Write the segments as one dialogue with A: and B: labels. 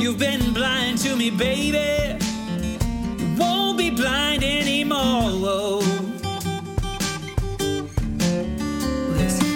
A: You've been blind to me, baby. You won't be blind anymore. Listen.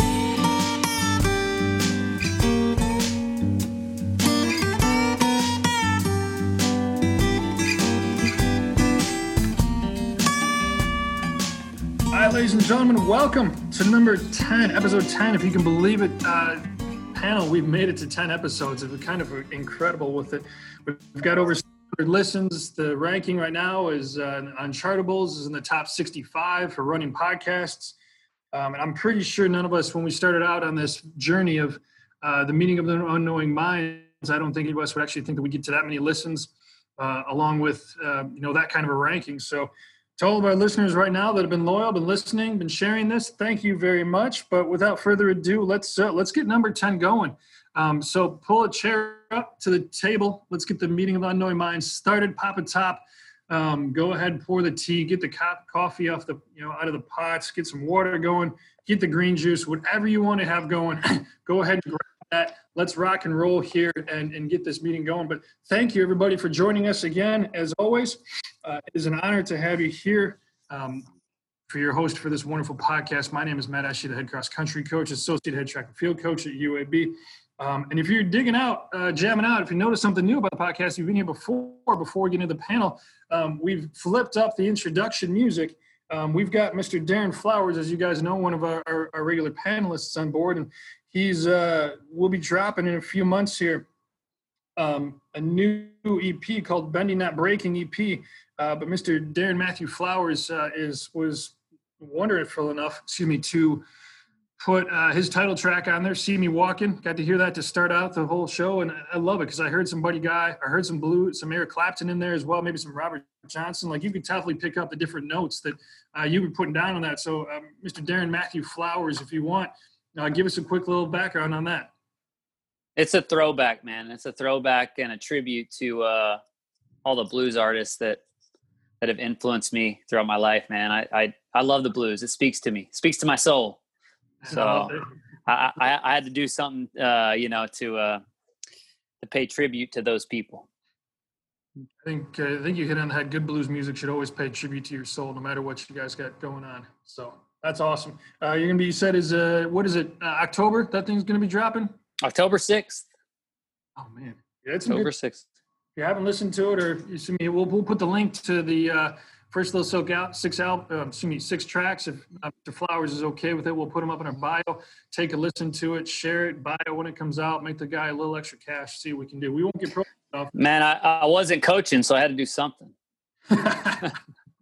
B: All right, ladies and gentlemen, welcome to number 10, episode 10, if you can believe it. Panel, we've made it to 10 episodes. It's kind of incredible with it. We've got over 600 listens. The ranking right now is on Chartables is in the top 65 for running podcasts. And I'm pretty sure none of us, when we started out on this journey of the meeting of the unknowing minds, I don't think any of us would actually think that we get to that many listens along with, that kind of a ranking. So to all of our listeners right now that have been loyal, been listening, been sharing this, thank you very much. But without further ado, let's get number 10 going. So pull a chair up to the table. Let's get the meeting of the unknowing minds started. Pop a top. Go ahead and pour the tea. Get the coffee off out of the pots. Get some water going. Get the green juice. Whatever you want to have going, go ahead and grab that. Let's rock and roll here and get this meeting going. But thank you, everybody, for joining us again. As always, it is an honor to have you here for your host for this wonderful podcast. My name is Matt Ashley, the head cross country coach, associate head track and field coach at UAB. And if you're digging out, jamming out, if you notice something new about the podcast, you've been here before we get into the panel, we've flipped up the introduction music. We've got Mr. Darren Flowers, as you guys know, one of our regular panelists on board, and he's will be dropping in a few months here a new EP called Bending Not Breaking EP. But Mr. Darren Matthew Flowers was wonderful enough, to put his title track on there, See Me Walking. Got to hear that to start out the whole show, and I love it because I heard some Buddy Guy, I heard some Eric Clapton in there as well, maybe some Robert Johnson. Like, you could definitely pick up the different notes that you were putting down on that. So Mr. Darren Matthew Flowers, if you want, give us a quick little background on that.
C: It's a throwback, man. It's a throwback and a tribute to all the blues artists that have influenced me throughout my life, man. I love the blues. It speaks to me, speaks to my soul. So I had to do something, to pay tribute to those people.
B: I think you hit on the head. Good blues music should always pay tribute to your soul, no matter what you guys got going on. So that's awesome. You're going to be, you said is, what is it, October? That thing's going to be dropping?
C: October 6th.
B: Oh, man. Yeah, it's
C: October 6th.
B: If you haven't listened to it, or we'll put the link to the First Little Silk out 6 tracks. If Mr. Flowers is okay with it, we'll put them up in our bio. Take a listen to it, share it, buy it when it comes out, make the guy a little extra cash, see what we can do. We won't get pro stuff.
C: Man, I wasn't coaching, so I had to do something.
B: I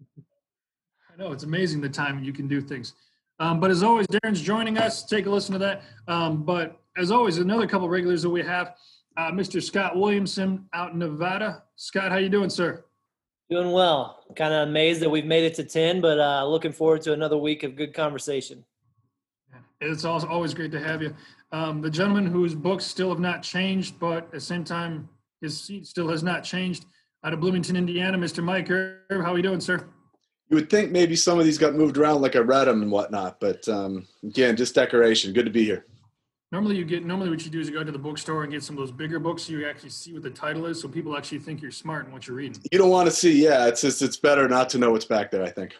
B: know, it's amazing the time you can do things. But as always, Darren's joining us. Take a listen to that. But as always, another couple of regulars that we have, Mr. Scott Williamson out in Nevada. Scott, how you doing, sir?
D: Doing well. Kind of amazed that we've made it to 10, but looking forward to another week of good conversation.
B: It's always great to have you. The gentleman whose books still have not changed, but at the same time, his seat still has not changed, out of Bloomington, Indiana, Mr. Mike Erb. How are you doing, sir?
E: You would think maybe some of these got moved around like I read them and whatnot, but again, just decoration. Good to be here.
B: Normally what you do is you go to the bookstore and get some of those bigger books so you actually see what the title is, so people actually think you're smart in what you're reading.
E: You don't want to see, it's better not to know what's back there, I think.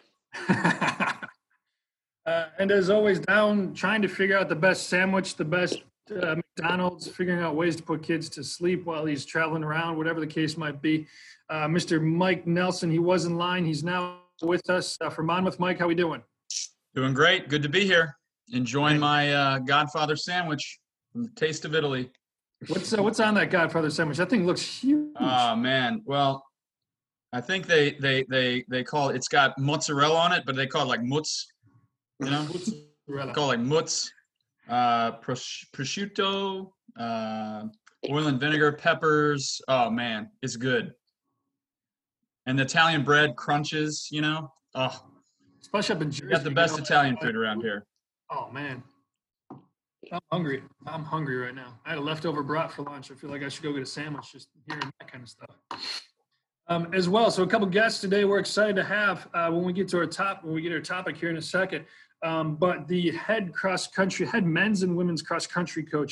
B: And as always, down trying to figure out the best sandwich, the best McDonald's, figuring out ways to put kids to sleep while he's traveling around, whatever the case might be. Mr. Mike Nelson, he was in line. He's now with us from Monmouth. Mike, how we doing?
F: Doing great. Good to be here. Enjoying my Godfather sandwich from the Taste of Italy.
B: What's on that Godfather sandwich? That thing looks huge.
F: Oh, man. Well, I think they call it, it's got mozzarella on it, but they call it like mutz,
B: Mozzarella.
F: Call it like mutz, prosciutto, oil and vinegar, peppers. Oh, man, it's good. And the Italian bread crunches, Oh,
B: especially up in Jersey.
F: We got the best Italian food around here.
B: Oh, man. I'm hungry. I'm hungry right now. I had a leftover brat for lunch. I feel like I should go get a sandwich just hearing that kind of stuff. As well, so a couple guests today we're excited to have when we get our topic here in a second. But the head men's and women's cross country coach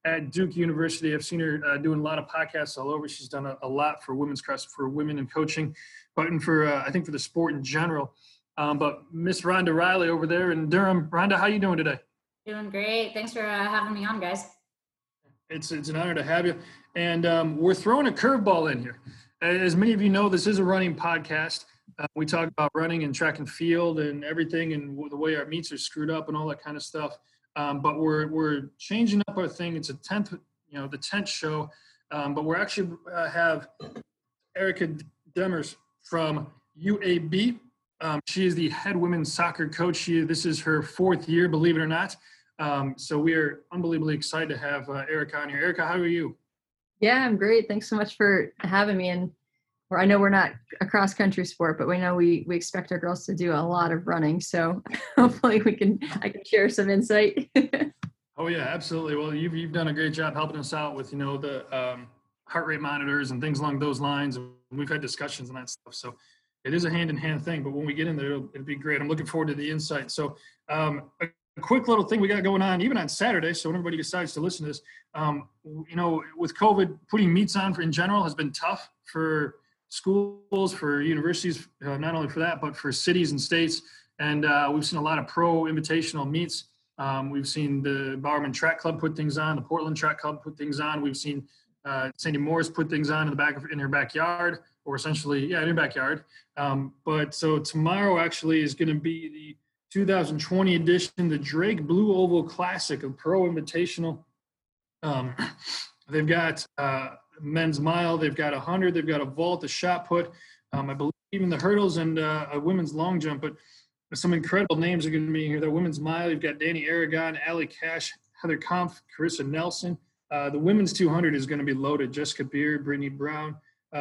B: at Duke University. I've seen her doing a lot of podcasts all over. She's done a lot for women's cross, for women in coaching, but for I think for the sport in general. But Miss Rhonda Riley over there in Durham. Rhonda, how you doing today?
G: Doing great. Thanks for having me on, guys.
B: It's an honor to have you. And we're throwing a curveball in here. As many of you know, this is a running podcast. We talk about running and track and field and everything and the way our meets are screwed up and all that kind of stuff. But we're changing up our thing. It's the 10th show. But we're actually have Erica Demers from UAB. She is the head women's soccer coach. This is her 4th year, believe it or not. So we are unbelievably excited to have Erica on here. Erica, how are you?
H: Yeah, I'm great. Thanks so much for having me. And I know we're not a cross country sport, but we know we expect our girls to do a lot of running. So hopefully I can share some insight.
B: Oh yeah, absolutely. Well, you've done a great job helping us out with, the heart rate monitors and things along those lines. And we've had discussions on that stuff. So it is a hand-in-hand thing, but when we get in there, it'll be great. I'm looking forward to the insight. So a quick little thing we got going on, even on Saturday, so when everybody decides to listen to this, with COVID, putting meets on in general has been tough for schools, for universities, not only for that, but for cities and states. And we've seen a lot of pro invitational meets. We've seen the Bowerman Track Club put things on, the Portland Track Club put things on. We've seen Sandy Morris put things on in her backyard, or essentially, in her backyard. But so tomorrow actually is going to be the 2020 edition, the Drake Blue Oval Classic, a pro invitational. They've got men's mile, they've got 100, they've got a vault, a shot put, I believe even the hurdles and a women's long jump. But some incredible names are going to be here. The women's mile, you've got Danny Aragon, Allie Cash, Heather Kampf, Carissa Nelson. The women's 200 is going to be loaded. Jessica Beard, Brittany Brown,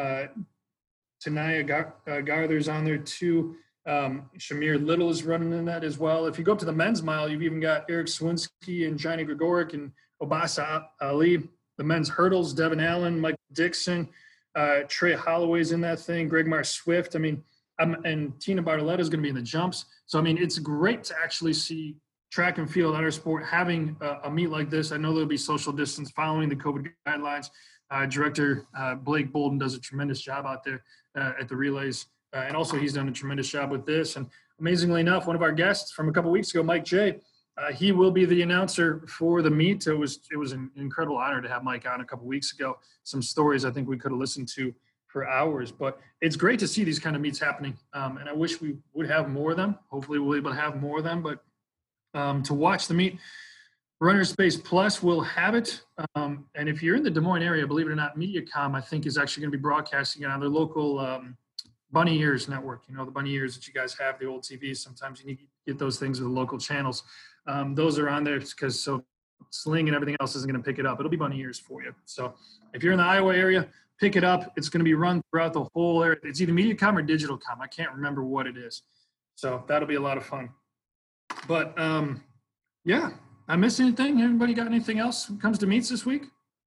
B: Tanaya Garther's on there too. Shamir Little is running in that as well. If you go up to the men's mile, you've even got Eric Swinski and Johnny Gregoric and Obasa Ali. The men's hurdles, Devin Allen, Mike Dixon, Trey Holloway's in that thing, Greg Mar Swift. And Tina Bartoletta is going to be in the jumps. So, it's great to actually see track and field, outer sport, having a meet like this. I know there'll be social distance following the COVID guidelines. Director Blake Bolden does a tremendous job out there at the relays. And also he's done a tremendous job with this. And amazingly enough, one of our guests from a couple of weeks ago, Mike J., he will be the announcer for the meet. It was an incredible honor to have Mike on a couple of weeks ago. Some stories I think we could have listened to for hours. But it's great to see these kind of meets happening. And I wish we would have more of them. Hopefully we'll be able to have more of them. But to watch the meet, Runner Space Plus will have it. And if you're in the Des Moines area, believe it or not, MediaCom, I think, is actually going to be broadcasting it on their local Bunny Ears network. The Bunny Ears that you guys have, the old TVs. Sometimes you need to get those things with the local channels. Those are on there because Sling and everything else isn't going to pick it up. It'll be Bunny Ears for you. So if you're in the Iowa area, pick it up. It's going to be run throughout the whole area. It's either MediaCom or DigitalCom. I can't remember what it is. So that'll be a lot of fun. But I missed anything? Everybody got anything else when it comes to meets this week?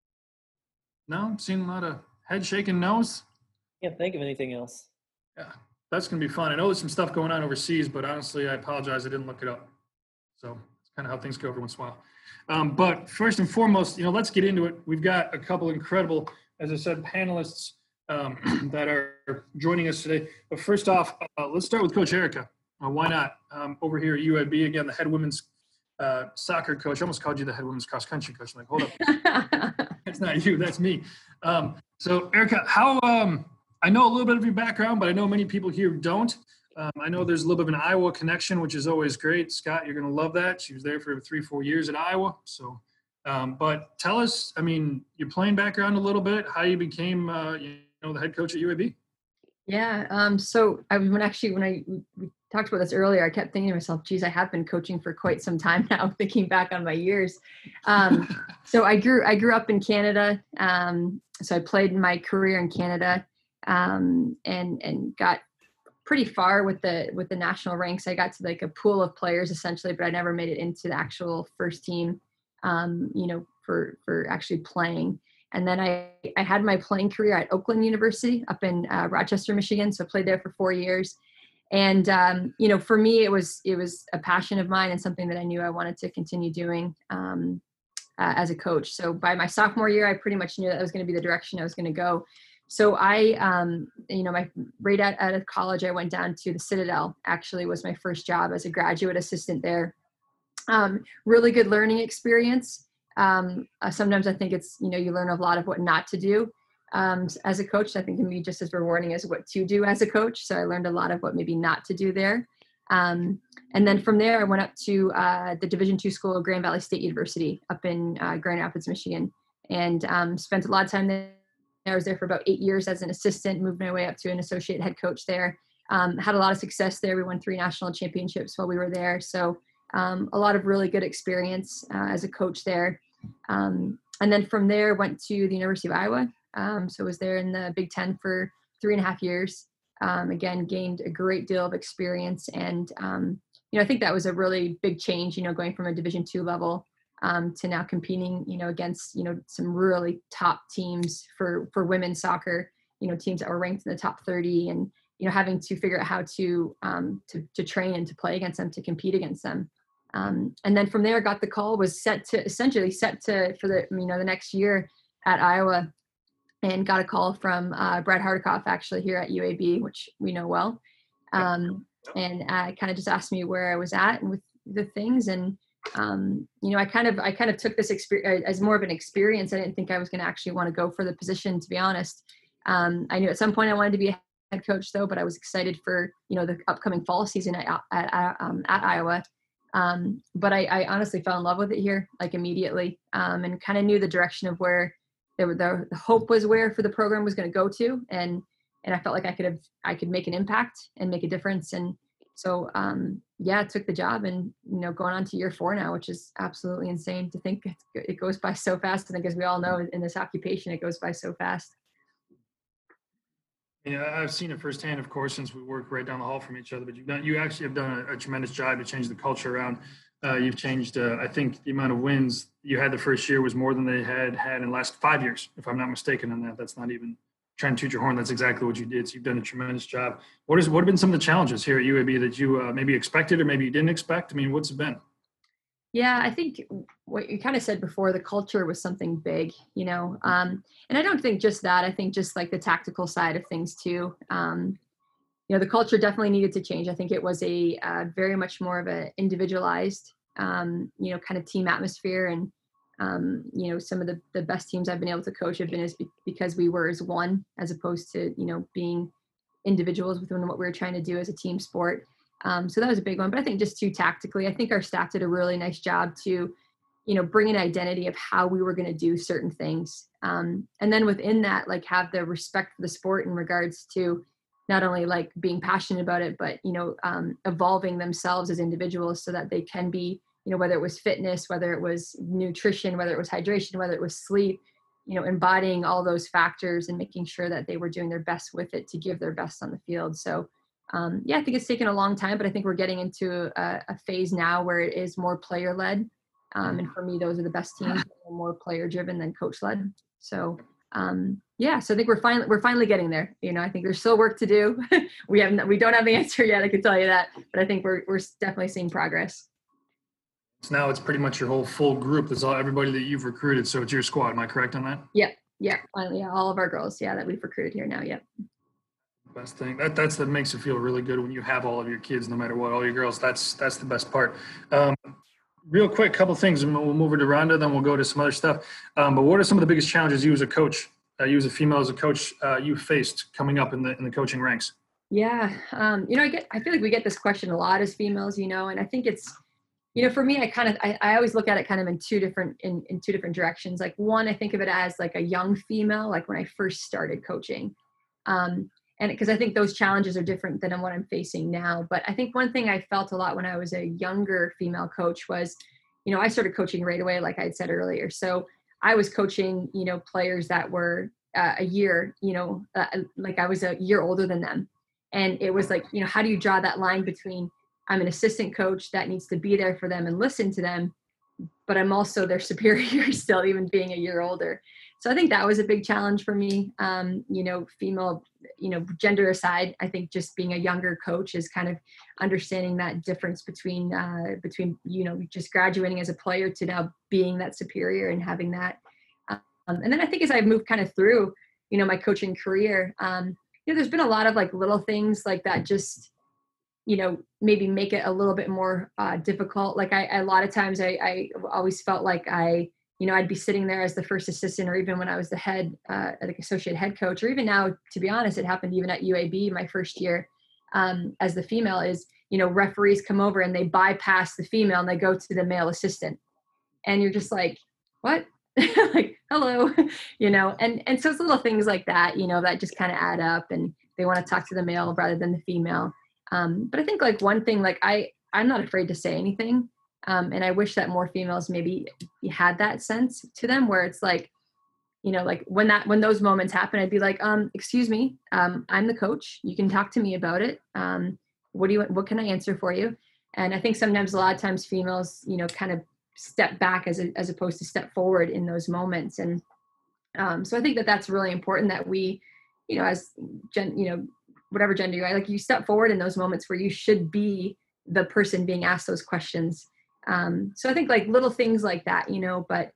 B: No, I'm seeing a lot of head shaking nose.
D: Can't think of anything else.
B: Yeah, that's going to be fun. I know there's some stuff going on overseas, but honestly, I apologize. I didn't look it up. So it's kind of how things go every once in a while. But first and foremost, let's get into it. We've got a couple incredible, as I said, panelists that are joining us today. But first off, let's start with Coach Erica. Why not? Over here at UAB, again, the head women's soccer coach. I almost called you the head women's cross country coach. I'm like, hold up. That's not you. That's me. So Erica, how I know a little bit of your background, but I know many people here don't. I know there's a little bit of an Iowa connection, which is always great. Scott, you're going to love that. She was there for 3-4 years at Iowa. So, but tell us, your playing background a little bit, how you became, the head coach at UAB.
H: Yeah. So when we talked about this earlier, I kept thinking to myself, geez, I have been coaching for quite some time now, thinking back on my years. So I grew up in Canada. So I played my career in Canada, and got pretty far with the national ranks. I got to like a pool of players essentially, but I never made it into the actual first team, for actually playing. And then I had my playing career at Oakland University up in Rochester, Michigan. So I played there for 4 years. And, for me, it was a passion of mine and something that I knew I wanted to continue doing. as a coach. So by my sophomore year, I pretty much knew that was going to be the direction I was going to go. So right out of college, I went down to the Citadel. Actually, was my first job as a graduate assistant there. Really good learning experience. Sometimes I think it's, you learn a lot of what not to do. As a coach, I think can be just as rewarding as what to do as a coach. So I learned a lot of what maybe not to do there. And then from there, I went up to the Division II school of Grand Valley State University up in Grand Rapids, Michigan, and spent a lot of time there. I was there for about 8 years as an assistant, moved my way up to an associate head coach there. Had a lot of success there. We won 3 national championships while we were there. So a lot of really good experience as a coach there. And then from there, went to the University of Iowa. So was there in the Big Ten for 3.5 years. Again, gained a great deal of experience. And, I think that was a really big change, going from a Division II level to now competing, against, some really top teams for women's soccer, teams that were ranked in the top 30 and, having to figure out how to train and to play against them, to compete against them. And then from there, got the call, was set to for the next year at Iowa, and got a call from Brad Hardikoff actually here at UAB, which we know well. And kind of just asked me where I was at and with the things. And, I kind of took this experience as more of an experience. I didn't think I was going to actually want to go for the position, to be honest. I knew at some point I wanted to be a head coach though, but I was excited for, the upcoming fall season at Iowa. But I honestly fell in love with it here, like immediately, and kind of knew the direction of where the hope was, where for the program was going to go to. And I felt like I could make an impact and make a difference. And so, I took the job, and, going on to year 4 now, which is absolutely insane to think it goes by so fast. I think, as we all know, in this occupation, it goes by so fast.
B: Yeah, I've seen it firsthand, of course, since we work right down the hall from each other, but you actually have done a tremendous job to change the culture around. You've changed, I think the amount of wins you had the first year was more than they had in the last 5 years, if I'm not mistaken on that. That's not even trying to toot your horn. That's exactly what you did. So you've done a tremendous job. What have been some of the challenges here at UAB that you maybe expected or maybe you didn't expect? I mean, what's it been?
H: Yeah, I think what you kind of said before, the culture was something big, and I don't think just that. I think just like the tactical side of things too. The culture definitely needed to change. I think it was a very much more of a individualized, kind of team atmosphere. And, some of the best teams I've been able to coach have been because we were as one, as opposed to, being individuals within what we were trying to do as a team sport. So that was a big one. But I think just too tactically, I think our staff did a really nice job to, bring an identity of how we were going to do certain things. And then within that, like, have the respect for the sport in regards to not only like being passionate about it, but, evolving themselves as individuals so that they can be, whether it was fitness, whether it was nutrition, whether it was hydration, whether it was sleep, embodying all those factors and making sure that they were doing their best with it to give their best on the field. So, I think it's taken a long time, but I think we're getting into a phase now where it is more player led. And for me, those are the best teams, more player driven than coach led. So, so I think we're finally getting there. I think there's still work to do. We don't have the answer yet, I can tell you that, but I think we're definitely seeing progress.
B: So now it's pretty much your whole full group. That's everybody that you've recruited. So it's your squad. Am I correct on that?
H: Yeah. Finally, all of our girls. Yeah, that we've recruited here now. Yep.
B: Best thing. That makes it feel really good when you have all of your kids, no matter what, all your girls. That's the best part. Real quick, couple things, and we'll move over to Rhonda, then we'll go to some other stuff. But what are some of the biggest challenges you as a coach, you as a female as a coach, you faced coming up in the coaching ranks?
H: Yeah, I feel like we get this question a lot as females, and I think it's, for me, I always look at it kind of in two different directions. Like, one, I think of it as like a young female, like when I first started coaching. And because I think those challenges are different than what I'm facing now. But I think one thing I felt a lot when I was a younger female coach was, I started coaching right away, like I had said earlier. So I was coaching, players that were a year, like I was a year older than them. And it was like, how do you draw that line between I'm an assistant coach that needs to be there for them and listen to them, but I'm also their superior still, even being a year older. So I think that was a big challenge for me. Female, gender aside, I think just being a younger coach is kind of understanding that difference between just graduating as a player to now being that superior and having that. And then I think as I moved kind of through, my coaching career, there's been a lot of like little things like that, just, maybe make it a little bit more difficult. Like a lot of times I always felt like I'd be sitting there as the first assistant, or even when I was the head, like associate head coach, or even now, to be honest, it happened even at UAB my first year as the female is, referees come over and they bypass the female and they go to the male assistant. And you're just like, what? Like, hello, and so it's little things like that, that just kind of add up, and they want to talk to the male rather than the female. But I think like one thing, like I'm not afraid to say anything. And I wish that more females maybe had that sense to them where it's like, like when those moments happen, I'd be like, excuse me, I'm the coach. You can talk to me about it. What can I answer for you? And I think sometimes a lot of times females, kind of step back as opposed to step forward in those moments. And so I think that that's really important that we, as whatever gender you are, like you step forward in those moments where you should be the person being asked those questions. So I think like little things like that, but,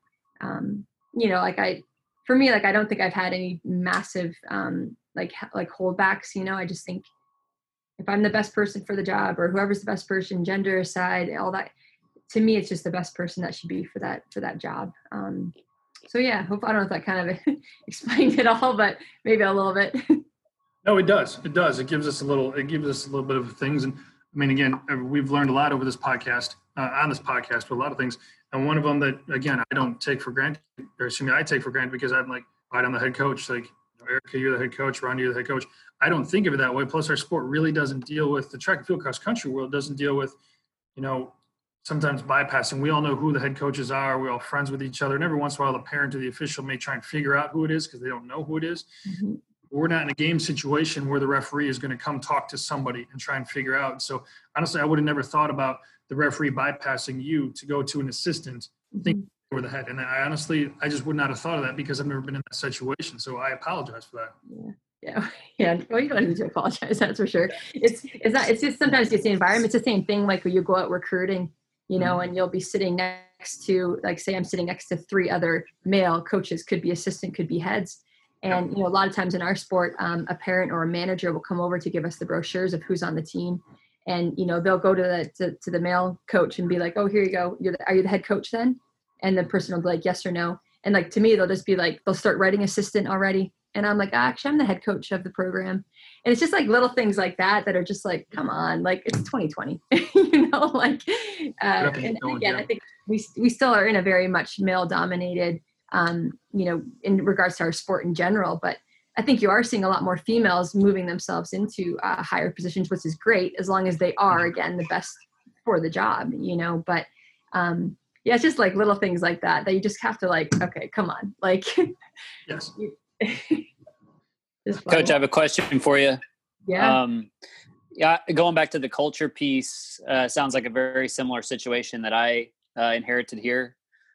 H: for me, like, I don't think I've had any massive, like holdbacks, I just think if I'm the best person for the job, or whoever's the best person, gender aside, all that, to me, it's just the best person that should be for that job. So yeah, I don't know if that kind of explained it all, but maybe a little bit.
B: No, it does. It does. It gives us a little bit of things. And I mean, again, we've learned a lot over this podcast, but a lot of things. And one of them that, again, I don't take for granted, I take for granted because I'm like, right, I'm the head coach. Like, Erica, you're the head coach. Ron, you're the head coach. I don't think of it that way. Plus, our sport really doesn't deal with, the track and field cross country world doesn't deal with, sometimes bypassing. We all know who the head coaches are. We're all friends with each other. And every once in a while, the parent or the official may try and figure out who it is because they don't know who it is. Mm-hmm. We're not in a game situation where the referee is going to come talk to somebody and try and figure out. So honestly, I would have never thought about the referee bypassing you to go to an assistant, thinking over the head. And I just would not have thought of that because I've never been in that situation. So I apologize for that.
H: Yeah. Well, you don't need to apologize. That's for sure. It's just sometimes it's the environment. It's the same thing. Like when you go out recruiting, and you'll be sitting next to, like, say I'm sitting next to 3 other male coaches, could be assistant, could be heads. And, a lot of times in our sport, a parent or a manager will come over to give us the brochures of who's on the team. And, they'll go to the male coach and be like, oh, here you go. Are you the head coach then? And the person will be like, yes or no. And like, to me, they'll just be like, they'll start writing assistant already. And I'm like, actually, I'm the head coach of the program. And it's just like little things like that are just like, come on, like it's 2020, and again, I think we still are in a very much male dominated, in regards to our sport in general, but I think you are seeing a lot more females moving themselves into higher positions, which is great, as long as they are, again, the best for the job, but it's just like little things like that you just have to like, okay, come on. Like,
B: yes.
C: Coach, I have a question for you.
H: Yeah.
C: Going back to the culture piece, sounds like a very similar situation that I inherited here.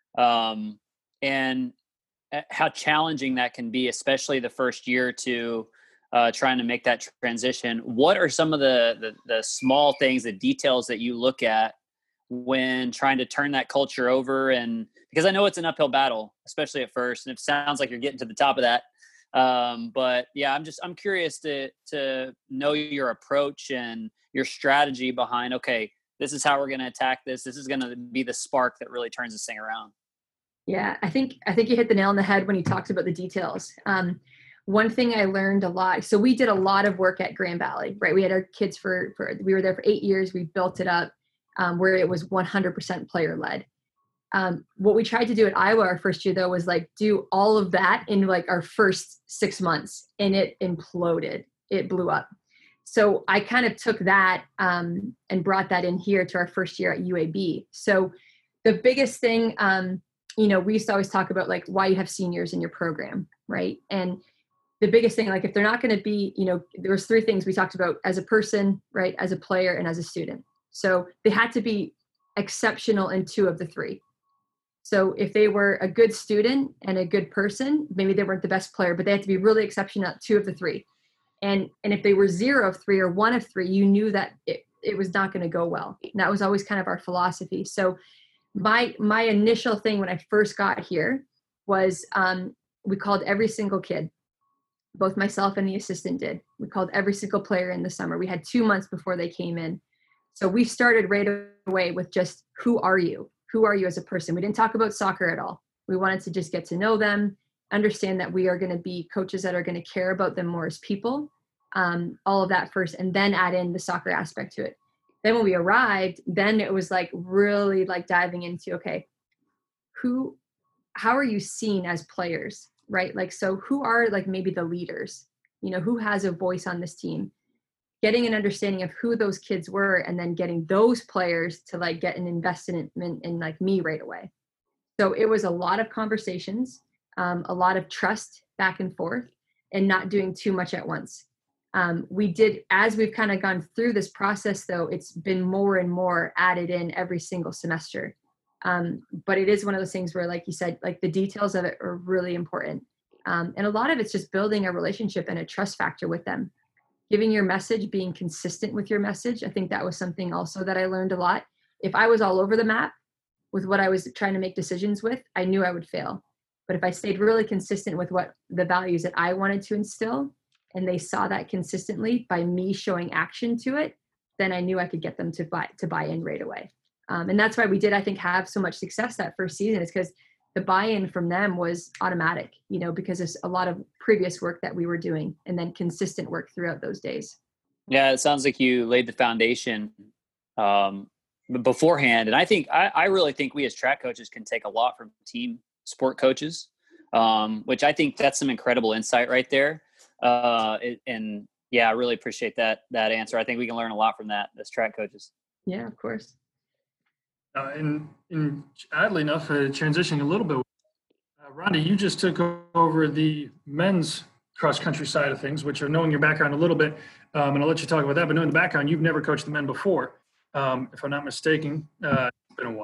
C: And how challenging that can be, especially the first year to trying to make that transition. What are some of the small things, the details that you look at when trying to turn that culture over? And because I know it's an uphill battle, especially at first, and it sounds like you're getting to the top of that. But yeah, I'm curious to know your approach and your strategy behind, okay, this is how we're going to attack this. This is going to be the spark that really turns this thing around.
H: Yeah, I think you hit the nail on the head when you talked about the details. One thing I learned a lot. So we did a lot of work at Grand Valley, right? We had our kids we were there for 8 years. We built it up where it was 100% player led. What we tried to do at Iowa our first year though was like do all of that in like our first 6 months, and it imploded. It blew up. So I kind of took that and brought that in here to our first year at UAB. So the biggest thing, we used to always talk about like why you have seniors in your program, right? And the biggest thing, like if they're not going to be, there was 3 things we talked about: as a person, right, as a player, and as a student. So they had to be exceptional in 2 of the 3. So if they were a good student and a good person, maybe they weren't the best player, but they had to be really exceptional at 2 of the 3. And if they were 0 of 3 or 1 of 3, you knew that it was not going to go well. And that was always kind of our philosophy. So my initial thing when I first got here was we called every single kid. Both myself and the assistant did. We called every single player in the summer. We had 2 months before they came in. So we started right away with just, who are you? Who are you as a person? We didn't talk about soccer at all. We wanted to just get to know them, understand that we are going to be coaches that are going to care about them more as people, all of that first, and then add in the soccer aspect to it. Then when we arrived, then it was like really like diving into, okay, how are you seen as players, right? Like, so who are like maybe the leaders, who has a voice on this team? Getting an understanding of who those kids were, and then getting those players to like get an investment in like me right away. So it was a lot of conversations, a lot of trust back and forth, and not doing too much at once. We did, as we've kind of gone through this process though, it's been more and more added in every single semester. But it is one of those things where, like you said, like the details of it are really important. And a lot of it's just building a relationship and a trust factor with them. Giving your message, being consistent with your message. I think that was something also that I learned a lot. If I was all over the map with what I was trying to make decisions with, I knew I would fail. But if I stayed really consistent with what the values that I wanted to instill, and they saw that consistently by me showing action to it, then I knew I could get them to buy in right away. And that's why we did, I think, have so much success that first season, is because the buy-in from them was automatic, because there's a lot of previous work that we were doing and then consistent work throughout those days.
C: Yeah, it sounds like you laid the foundation beforehand. And I really think we as track coaches can take a lot from team sport coaches, which I think that's some incredible insight right there. And yeah, I really appreciate that answer. I think we can learn a lot from that as track coaches.
H: Yeah, of course.
B: And oddly enough, transitioning a little bit, Rhonda, you just took over the men's cross-country side of things, which are knowing your background a little bit, and I'll let you talk about that, but knowing the background, you've never coached the men before, if I'm not mistaken. It's been a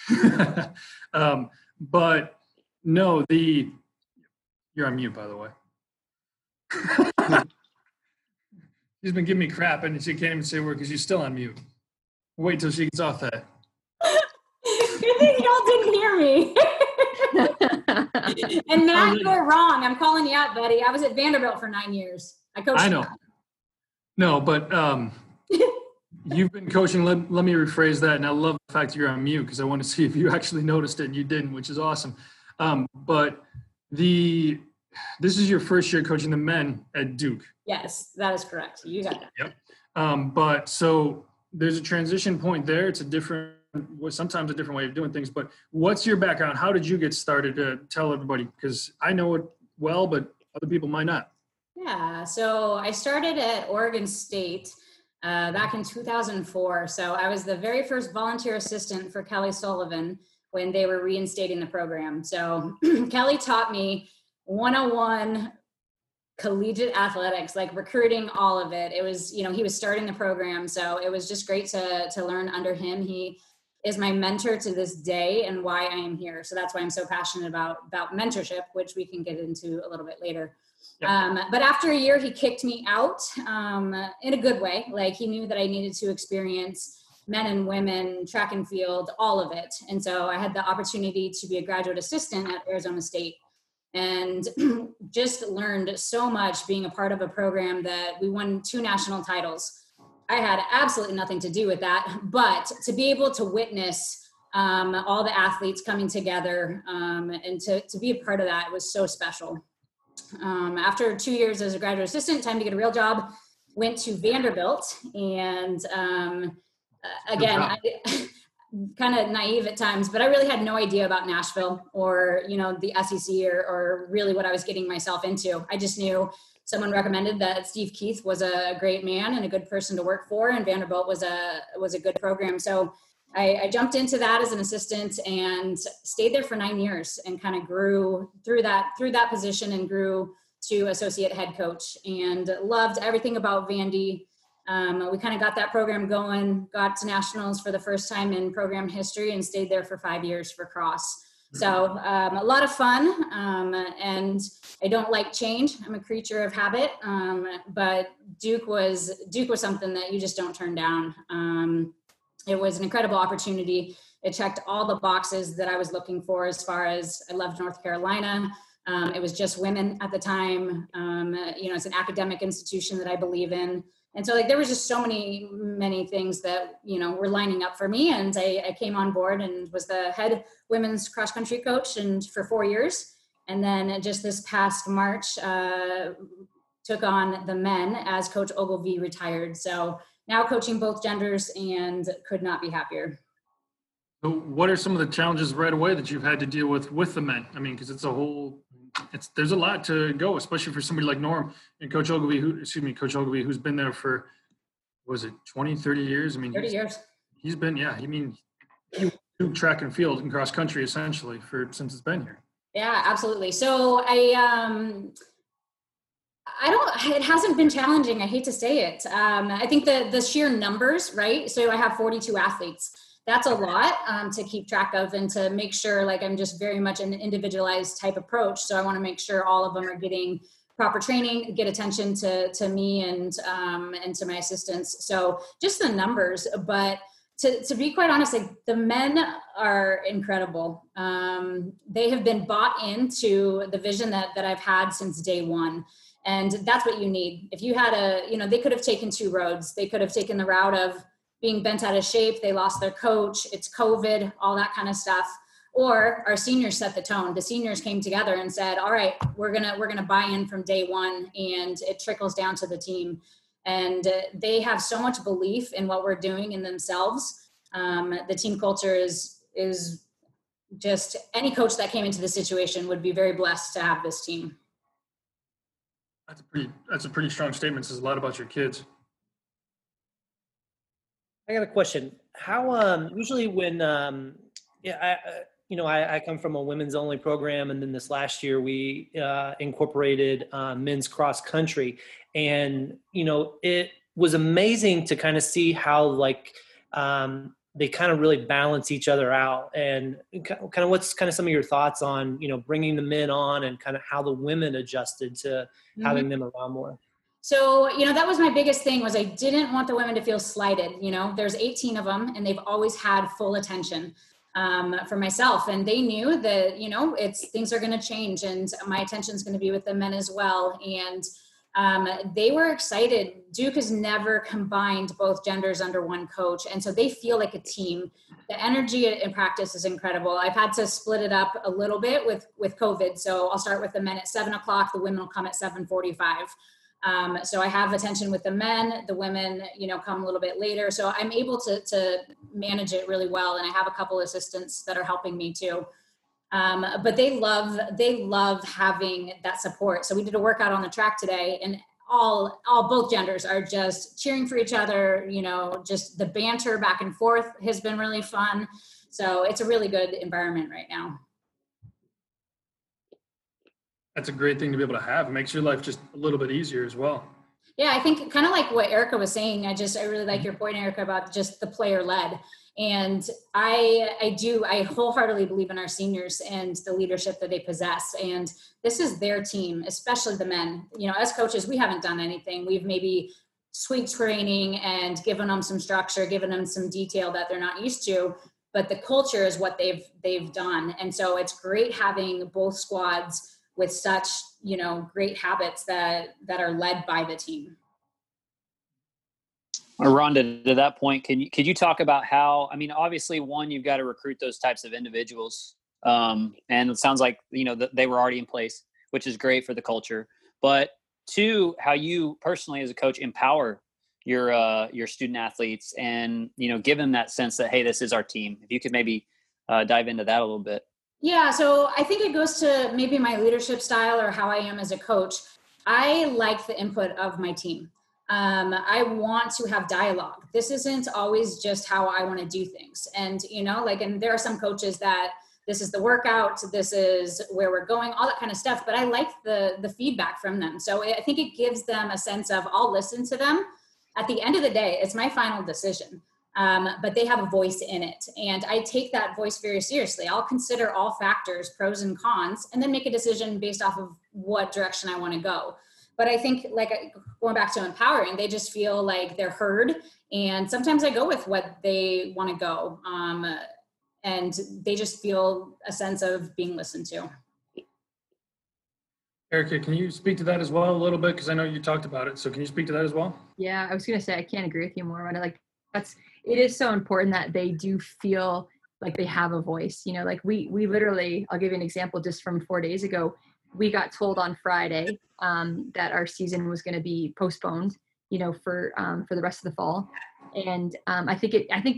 B: while. But no, you're on mute, by the way. She's been giving me crap, and she can't even say a word because she's still on mute. Wait till she gets off that.
G: Good thing y'all didn't hear me. And Matt, you were wrong. I'm calling you out, buddy. I was at Vanderbilt for 9 years. I coached.
B: I know. No, but you've been coaching. Let me rephrase that. And I love the fact you're on mute because I want to see if you actually noticed it and you didn't, which is awesome. But this is your first year coaching the men at Duke.
G: Yes, that is correct. You got that.
B: Yep. But so there's a transition point there. It's sometimes a different way of doing things, but what's your background? How did you get started to tell everybody? Because I know it well, but other people might not.
G: Yeah, so I started at Oregon State back in 2004. So I was the very first volunteer assistant for Kelly Sullivan when they were reinstating the program. So Kelly taught me 101 collegiate athletics, like recruiting, all of it. It was, he was starting the program. So it was just great to learn under him. He is my mentor to this day and why I am here. So that's why I'm so passionate about mentorship, which we can get into a little bit later. Yeah. But after a year, he kicked me out in a good way. Like he knew that I needed to experience men and women, track and field, all of it. And so I had the opportunity to be a graduate assistant at Arizona State and just learned so much being a part of a program that we won 2 national titles. I had absolutely nothing to do with that, but to be able to witness all the athletes coming together and to be a part of that was so special. After 2 years as a graduate assistant, time to get a real job, went to Vanderbilt. And again, I kind of naive at times, but I really had no idea about Nashville or, the SEC or really what I was getting myself into. I just knew someone recommended that Steve Keith was a great man and a good person to work for, and Vanderbilt was a good program. So I jumped into that as an assistant and stayed there for 9 years and kind of grew through that position and grew to associate head coach and loved everything about Vandy. We kind of got that program going, got to nationals for the first time in program history and stayed there for 5 years for cross. So a lot of fun, and I don't like change. I'm a creature of habit, but Duke was something that you just don't turn down. It was an incredible opportunity. It checked all the boxes that I was looking for as far as I loved North Carolina. It was just women at the time. It's an academic institution that I believe in. And so there was just so many things that, were lining up for me. And I came on board and was the head women's cross country coach and for 4 years. And then just this past March, took on the men as Coach Ogilvie retired. So now coaching both genders and could not be happier.
B: So what are some of the challenges right away that you've had to deal with the men? I mean, because there's a lot to go, especially for somebody like Norm and Coach Ogilvie, who's been there for, 20, 30 years? I mean,
G: 30 years.
B: He's been, he do track and field and cross country essentially since it's been here.
G: Yeah, absolutely. So it hasn't been challenging. I hate to say it. I think the sheer numbers, right? So I have 42 athletes. That's a lot to keep track of and to make sure, I'm just very much an individualized type approach. So I want to make sure all of them are getting proper training, get attention to me and to my assistants. So just the numbers, but to be quite honest, the men are incredible. They have been bought into the vision that I've had since day one. And that's what you need. If you had they could have taken two roads. They could have taken the route of being bent out of shape. They lost their coach. It's COVID, all that kind of stuff. Or our seniors set the tone. The seniors came together and said, all right, we're gonna buy in from day one, and it trickles down to the team. And they have so much belief in what we're doing in themselves. The team culture is just, any coach that came into the situation would be very blessed to have this team.
B: That's a pretty strong statement. It says a lot about your kids.
D: I got a question. How usually when I come from a women's only program, and then this last year we incorporated men's cross country, and it was amazing to kind of see how they kind of really balance each other out. And kind of what's kind of some of your thoughts on bringing the men on and kind of how the women adjusted to having them around more?
G: So, that was my biggest thing, was I didn't want the women to feel slighted. There's 18 of them, and they've always had full attention for myself. And they knew that, things are going to change, and my attention is going to be with the men as well. And they were excited. Duke has never combined both genders under one coach. And so they feel like a team. The energy in practice is incredible. I've had to split it up a little bit with COVID. So I'll start with the men at 7:00. The women will come at 7:45. So I have attention with the men. The women, come a little bit later. So I'm able to manage it really well. And I have a couple assistants that are helping me too. But they love having that support. So we did a workout on the track today, and both genders are just cheering for each other. Just the banter back and forth has been really fun. So it's a really good environment right now.
B: That's a great thing to be able to have. It makes your life just a little bit easier as well.
G: Yeah, I think kind of like what Erica was saying. I really like your point, Erica, about just the player led. And I wholeheartedly believe in our seniors and the leadership that they possess. And this is their team, especially the men. As coaches, we haven't done anything. We've maybe sweet training and given them some structure, given them some detail that they're not used to. But the culture is what they've done. And so it's great having both squads with such, great habits that are led by the team.
C: Rhonda, to that point, could you talk about how, obviously one, you've got to recruit those types of individuals. And it sounds like, they were already in place, which is great for the culture. But two, how you personally as a coach empower your student athletes and, give them that sense that, hey, this is our team. If you could maybe dive into that a little bit.
G: Yeah, so I think it goes to maybe my leadership style or how I am as a coach. I like the input of my team. I want to have dialogue. This isn't always just how I want to do things. And, and there are some coaches that this is the workout, this is where we're going, all that kind of stuff. But I like the feedback from them. So I think it gives them a sense of, I'll listen to them. At the end of the day, it's my final decision. but they have a voice in it. And I take that voice very seriously. I'll consider all factors, pros and cons, and then make a decision based off of what direction I want to go. But I think, like, going back to empowering, they just feel like they're heard. And sometimes I go with what they want to go. And they just feel a sense of being listened to.
B: Erica, can you speak to that as well a little bit? Because I know you talked about it. So can you speak to that as well?
H: Yeah, I was going to say, I can't agree with you more on it. Like, it is so important that they do feel like they have a voice. You know, like we literally, I'll give you an example just from 4 days ago. We got told on Friday that our season was going to be postponed, you know, for the rest of the fall. And I think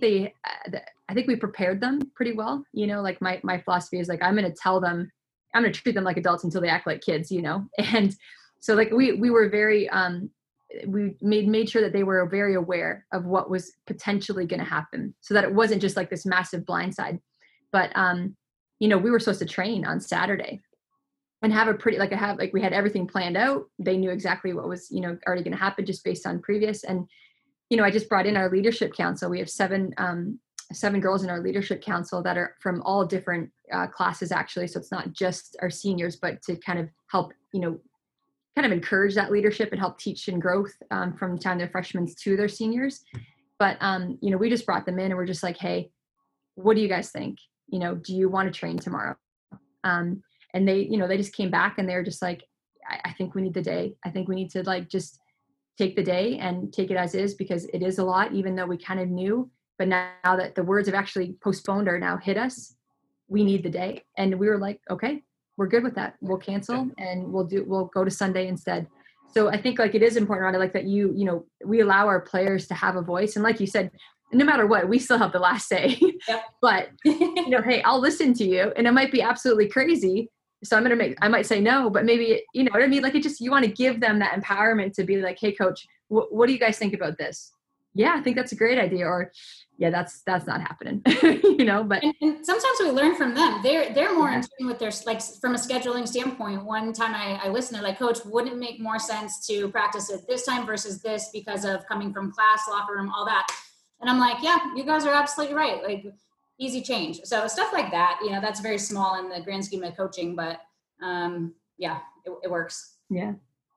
H: we prepared them pretty well. You know, like my philosophy is like, I'm going to treat them like adults until they act like kids, you know? And so like we were very, we made sure that they were very aware of what was potentially going to happen, so that it wasn't just like this massive blindside. But, you know, we were supposed to train on Saturday and have we had everything planned out. They knew exactly what was, you know, already going to happen just based on previous. And, you know, I just brought in our leadership council. We have seven girls in our leadership council that are from all different classes, actually. So it's not just our seniors, but to kind of help, you know, kind of encourage that leadership and help teach and growth from the time they're freshmen to their seniors. But, you know, we just brought them in and we're just like, hey, what do you guys think? You know, do you want to train tomorrow? And they, you know, they just came back and they're just like, I think we need the day. I think we need to like just take the day and take it as is, because it is a lot, even though we kind of knew. But now that the words have actually postponed or now hit us, we need the day. And we were like, okay, we're good with that. We'll cancel and we'll go to Sunday instead. So I think like it is important, Rhonda, like that you know, we allow our players to have a voice. And like you said, no matter what, we still have the last say. Yep. But, you know, hey, I'll listen to you. And it might be absolutely crazy. So I might say no, but maybe, you know what I mean? Like you want to give them that empowerment to be like, hey coach, what do you guys think about this? Yeah, I think that's a great idea. Or yeah, that's not happening, you know, but.
G: And sometimes we learn from them. They're more in tune with their, like from a scheduling standpoint. One time I listened to like, coach, wouldn't it make more sense to practice at this time versus this because of coming from class, locker room, all that. And I'm like, yeah, you guys are absolutely right. Like, easy change. So stuff like that, you know, that's very small in the grand scheme of coaching, but yeah, it works.
H: Yeah.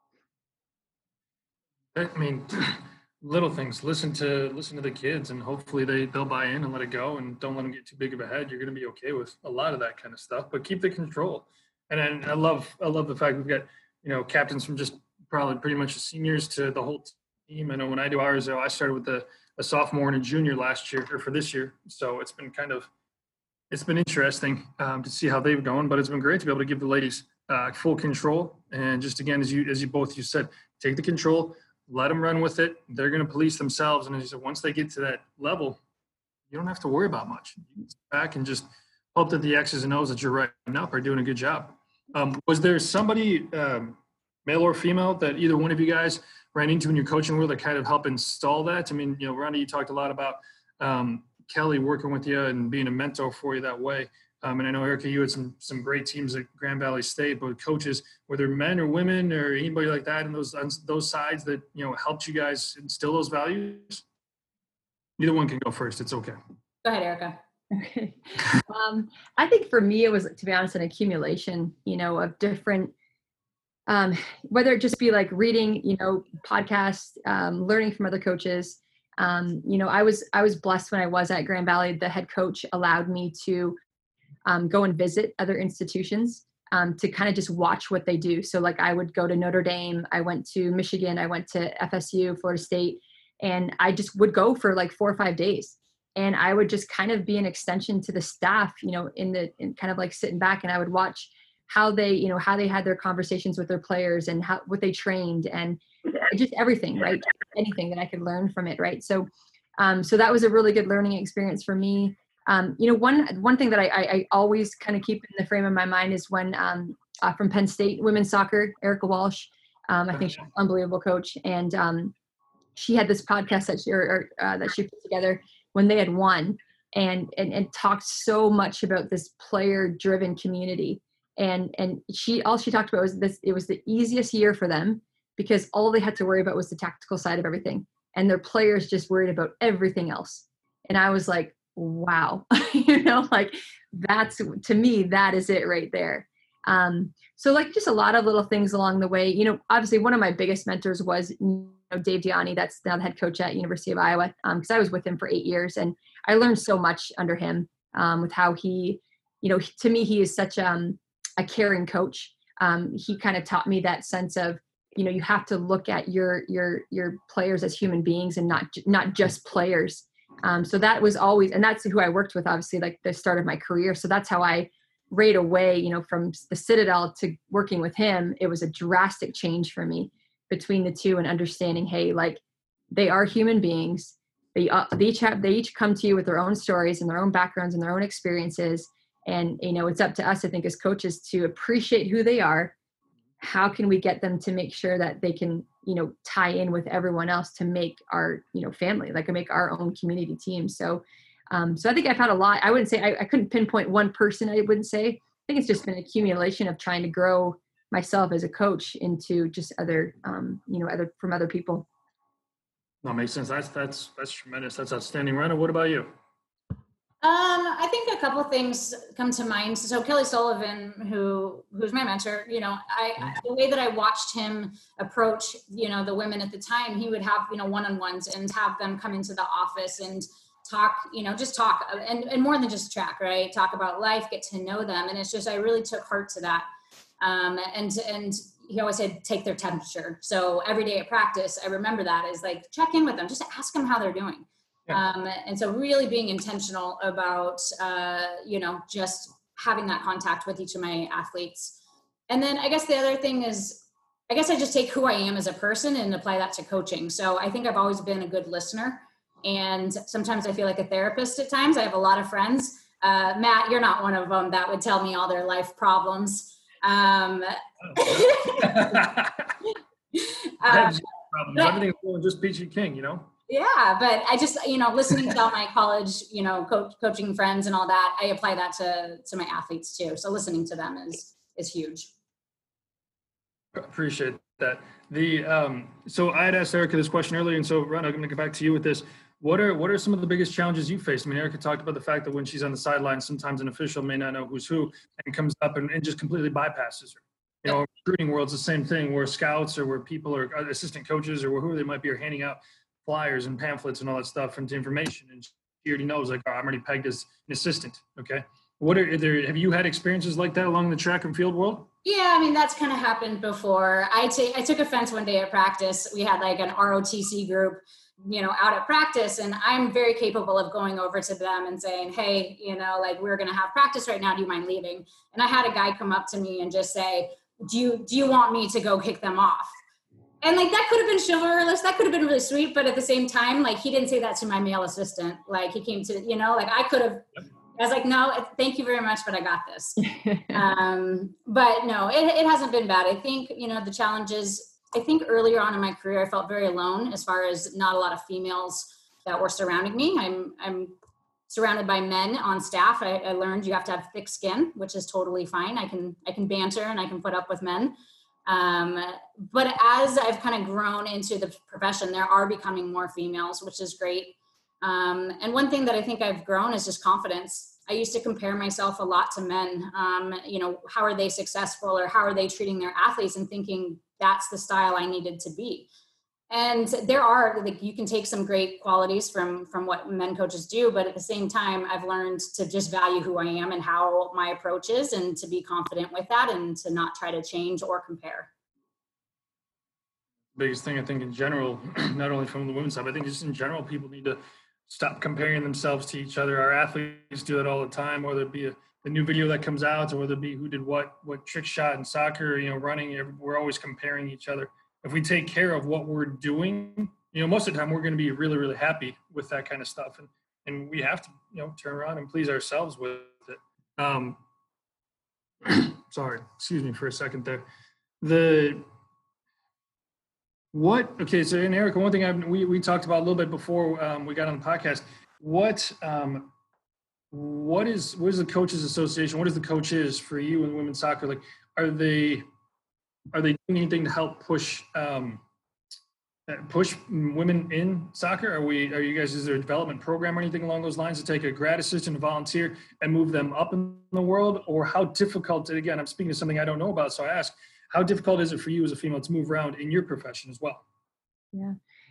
B: I mean, little things, listen to the kids, and hopefully they'll buy in and let it go, and don't let them get too big of a head. You're going to be okay with a lot of that kind of stuff, but keep the control. And I love the fact we've got, you know, captains from just probably pretty much the seniors to the whole team. I know when I do ours, I started with a sophomore and a junior last year, or for this year. So it's been interesting to see how they've gone, but it's been great to be able to give the ladies full control. And just again, as you both said, take the control, let them run with it. They're going to police themselves. And as you said, once they get to that level, you don't have to worry about much. You can sit back and just hope that the X's and O's that you're writing up are doing a good job. Was there somebody, male or female, that either one of you guys ran into in your coaching world that kind of helped install that? I mean, you know, Rhonda, you talked a lot about Kelly working with you and being a mentor for you that way. And I know, Erica, you had some great teams at Grand Valley State, but coaches, were there men or women or anybody like that in those sides that, you know, helped you guys instill those values? Either one can go first. It's okay.
G: Go ahead, Erica.
H: Okay. I think for me, it was, to be honest, an accumulation, you know, of different, whether it just be like reading, you know, podcasts, learning from other coaches. You know, I was blessed when I was at Grand Valley. The head coach allowed me to go and visit other institutions to kind of just watch what they do. So like I would go to Notre Dame, I went to Michigan, I went to FSU, Florida State, and I just would go for like 4 or 5 days. And I would just kind of be an extension to the staff, you know, in kind of like sitting back, and I would watch how they had their conversations with their players and what they trained, and just everything, right? Anything that I could learn from it. Right. So, so that was a really good learning experience for me. You know, one thing that I always kind of keep in the frame of my mind is when, from Penn State women's soccer, Erica Walsh, I think she's an unbelievable coach. And, she had this podcast that she put together when they had won, and talked so much about this player driven community. And all she talked about was this: it was the easiest year for them because all they had to worry about was the tactical side of everything, and their players just worried about everything else. And I was like, wow, like that's, to me, that is it right there. So like just a lot of little things along the way, obviously one of my biggest mentors was Dave Diani, that's now the head coach at University of Iowa. Cause I was with him for 8 years and I learned so much under him, with how he, to me, he is such a caring coach. He kind of taught me that sense of, you have to look at your players as human beings and not just players. So that was always, and that's who I worked with, obviously, like the start of my career. So that's how I right away, from the Citadel to working with him, it was a drastic change for me between the two and understanding, hey, like they are human beings. They each come to you with their own stories and their own backgrounds and their own experiences. And, it's up to us, I think, as coaches to appreciate who they are. How can we get them to make sure that they can, tie in with everyone else to make our, family, like make our own community team. So I think I've had a lot. I wouldn't say I couldn't pinpoint one person. I wouldn't say. I think it's just been an accumulation of trying to grow myself as a coach into just other, from other people.
B: That makes sense. That's tremendous. That's outstanding. Rena, what about you?
G: I think a couple things come to mind. So Kelly Sullivan, who's my mentor, the way that I watched him approach, the women at the time, he would have, one-on-ones and have them come into the office and talk, just talk and more than just track, right? Talk about life, get to know them. And it's just, I really took heart to that. And he always said, take their temperature. So every day at practice, I remember that is like, check in with them, just ask them how they're doing. Yeah. And so really being intentional about, just having that contact with each of my athletes. And then I guess the other thing is, I just take who I am as a person and apply that to coaching. So I think I've always been a good listener. And sometimes I feel like a therapist at times. I have a lot of friends. Matt, you're not one of them that would tell me all their life problems.
B: Everything's going just peachy king,
G: Yeah, but I just, listening to all my college, coaching friends and all that, I apply that to my athletes too. So listening to them is huge.
B: Appreciate that. So I had asked Erica this question earlier, and so Ron, I'm going to get back to you with this. What are some of the biggest challenges you face? I mean, Erica talked about the fact that when she's on the sideline, sometimes an official may not know who's who and comes up and just completely bypasses her. Recruiting world's the same thing, where scouts or where people or assistant coaches or whoever they might be are handing out flyers and pamphlets and all that stuff and information, and she already knows, like, I'm already pegged as an assistant. Okay. Have you had experiences like that along the track and field world?
G: Yeah, I mean, that's kind of happened before. I took offense one day at practice. We had like an ROTC group, out at practice, and I'm very capable of going over to them and saying, hey, like, we're going to have practice right now. Do you mind leaving? And I had a guy come up to me and just say, do you want me to go kick them off? And like, that could have been chivalrous. That could have been really sweet. But at the same time, like, he didn't say that to my male assistant. Like, he came to, like, I could have, I was like, no, thank you very much, but I got this. But no, it hasn't been bad. I think, the challenges, I think earlier on in my career, I felt very alone as far as not a lot of females that were surrounding me. I'm surrounded by men on staff. I learned you have to have thick skin, which is totally fine. I can banter and I can put up with men. But as I've kind of grown into the profession, there are becoming more females, which is great. And one thing that I think I've grown is just confidence. I used to compare myself a lot to men. How are they successful, or how are they treating their athletes, and thinking that's the style I needed to be. And there are, like, you can take some great qualities from what men coaches do, but at the same time, I've learned to just value who I am and how my approach is, and to be confident with that, and to not try to change or compare.
B: Biggest thing, I think, in general, not only from the women's side, but I think just in general, people need to stop comparing themselves to each other. Our athletes do it all the time, whether it be the new video that comes out, or whether it be who did what trick shot in soccer, running. We're always comparing each other. If we take care of what we're doing, most of the time we're going to be really, really happy with that kind of stuff. And we have to, turn around and please ourselves with it. Sorry, excuse me for a second there. Okay, so in Erica, one thing we talked about a little bit before we got on the podcast, what is the Coaches Association? What is the coaches for you in women's soccer? Like, are they doing anything to help push push women in soccer? Are you guys, is there a development program or anything along those lines to take a grad assistant, a volunteer, and move them up in the world? Or how difficult, again, I'm speaking to something I don't know about, so I ask, how difficult is it for you as a female to move around in your profession as well?
H: Yeah.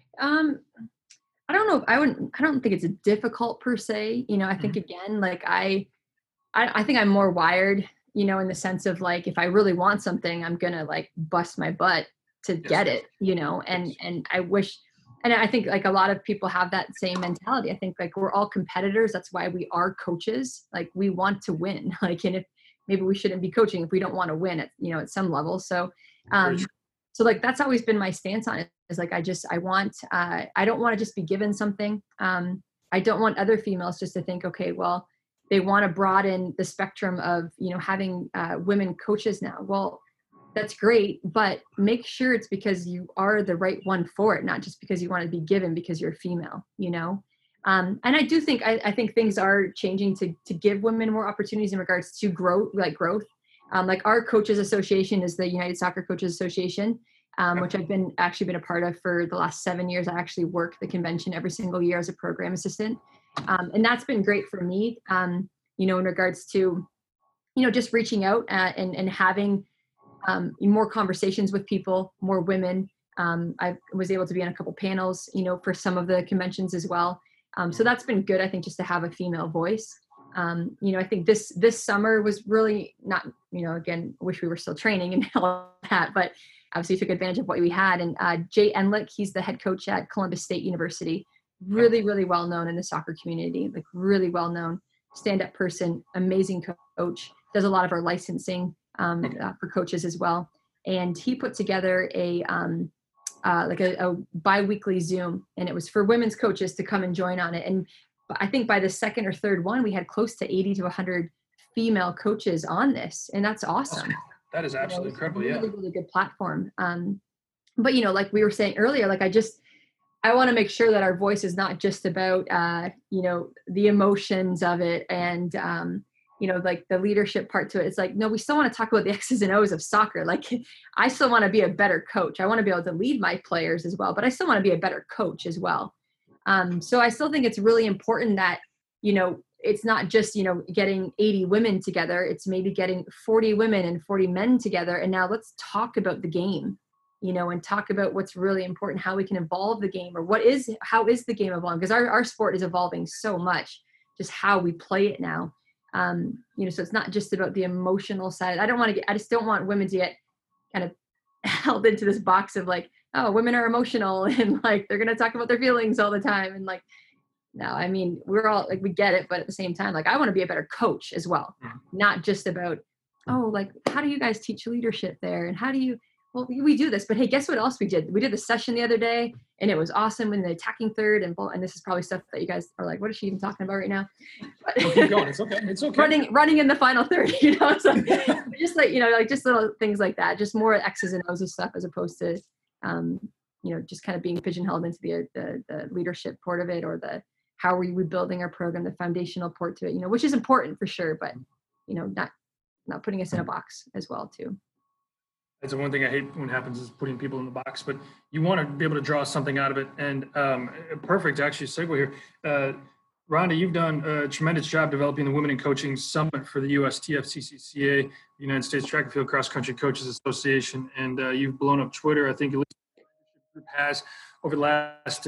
H: I don't know if I don't think it's difficult per se. I think again, like I think I'm more wired, in the sense of like, if I really want something, I'm going to like bust my butt to get it, and I wish, and I think like a lot of people have that same mentality. I think like we're all competitors. That's why we are coaches. Like we want to win, like, and if maybe we shouldn't be coaching if we don't want to win at, at some level. So, so like, that's always been my stance on it, is like, I don't want to just be given something. I don't want other females just to think, okay, well, they want to broaden the spectrum of, having women coaches now. Well, that's great, but make sure it's because you are the right one for it, not just because you want to be given because you're female, And I do think, I think things are changing to give women more opportunities in regards to growth. Like our coaches association is the United Soccer Coaches Association, which I've been a part of for the last 7 years. I actually work the convention every single year as a program assistant. And that's been great for me, in regards to, just reaching out and having more conversations with people, more women. I was able to be on a couple panels, for some of the conventions as well. So that's been good, I think, just to have a female voice. I think this summer was really not, again, wish we were still training and all that, but obviously took advantage of what we had. And Jay Enlick, he's the head coach at Columbus State University, really, really well known in the soccer community, like really well known, stand-up person, amazing coach, does a lot of our licensing for coaches as well. And he put together a bi-weekly Zoom, and it was for women's coaches to come and join on it. And I think by the second or third one, we had close to 80 to 100 female coaches on this. And that's awesome.
B: That is absolutely incredible.
H: Really, really good platform. But, like we were saying earlier, like I want to make sure that our voice is not just about, the emotions of it and, like the leadership part to it. It's like, no, we still want to talk about the X's and O's of soccer. Like I still want to be a better coach. I want to be able to lead my players as well, but I still want to be a better coach as well. So I still think it's really important that, it's not just, getting 80 women together. It's maybe getting 40 women and 40 men together. And now let's talk about the game, and talk about what's really important, how we can evolve the game, or how is the game evolving? Because our sport is evolving so much, just how we play it now. So it's not just about the emotional side. I just don't want women to get kind of held into this box of like, oh, women are emotional and like, they're going to talk about their feelings all the time. And like, no, I mean, we're all like, we get it. But at the same time, like, I want to be a better coach as well. Not just about, oh, like, how do you guys teach leadership there? And how do you, well, we do this, but hey, guess what else we did? We did the session the other day and it was awesome in the attacking third and this is probably stuff that you guys are like, what is she even talking about right now? But,
B: keep going. It's okay. It's okay.
H: Running in the final third, so just like, like just little things like that, just more X's and O's of stuff as opposed to, just kind of being pigeonholed into the leadership part of it or how are we building our program, the foundational part to it, which is important for sure, but, not putting us in a box as well too.
B: That's the one thing I hate when happens is putting people in the box, but you want to be able to draw something out of it. And perfect, actually, segue here. Rhonda, you've done a tremendous job developing the Women in Coaching Summit for the USTFCCCA, United States Track and Field Cross Country Coaches Association, and you've blown up Twitter. I think at least the group has over the last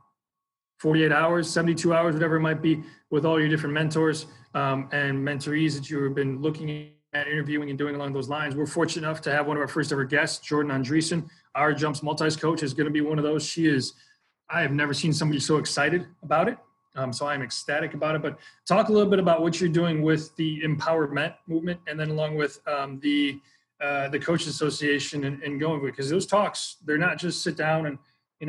B: 48 hours, 72 hours, whatever it might be, with all your different mentors and mentorees that you have been looking at interviewing and doing along those lines. We're fortunate enough to have one of our first ever guests, Jordan Andreessen, our Jumps Multis coach, is going to be one of those. I have never seen somebody so excited about it. So I'm ecstatic about it, but talk a little bit about what you're doing with the empowerment movement and then along with the Coaches Association and going with it. Because those talks, they're not just sit down and,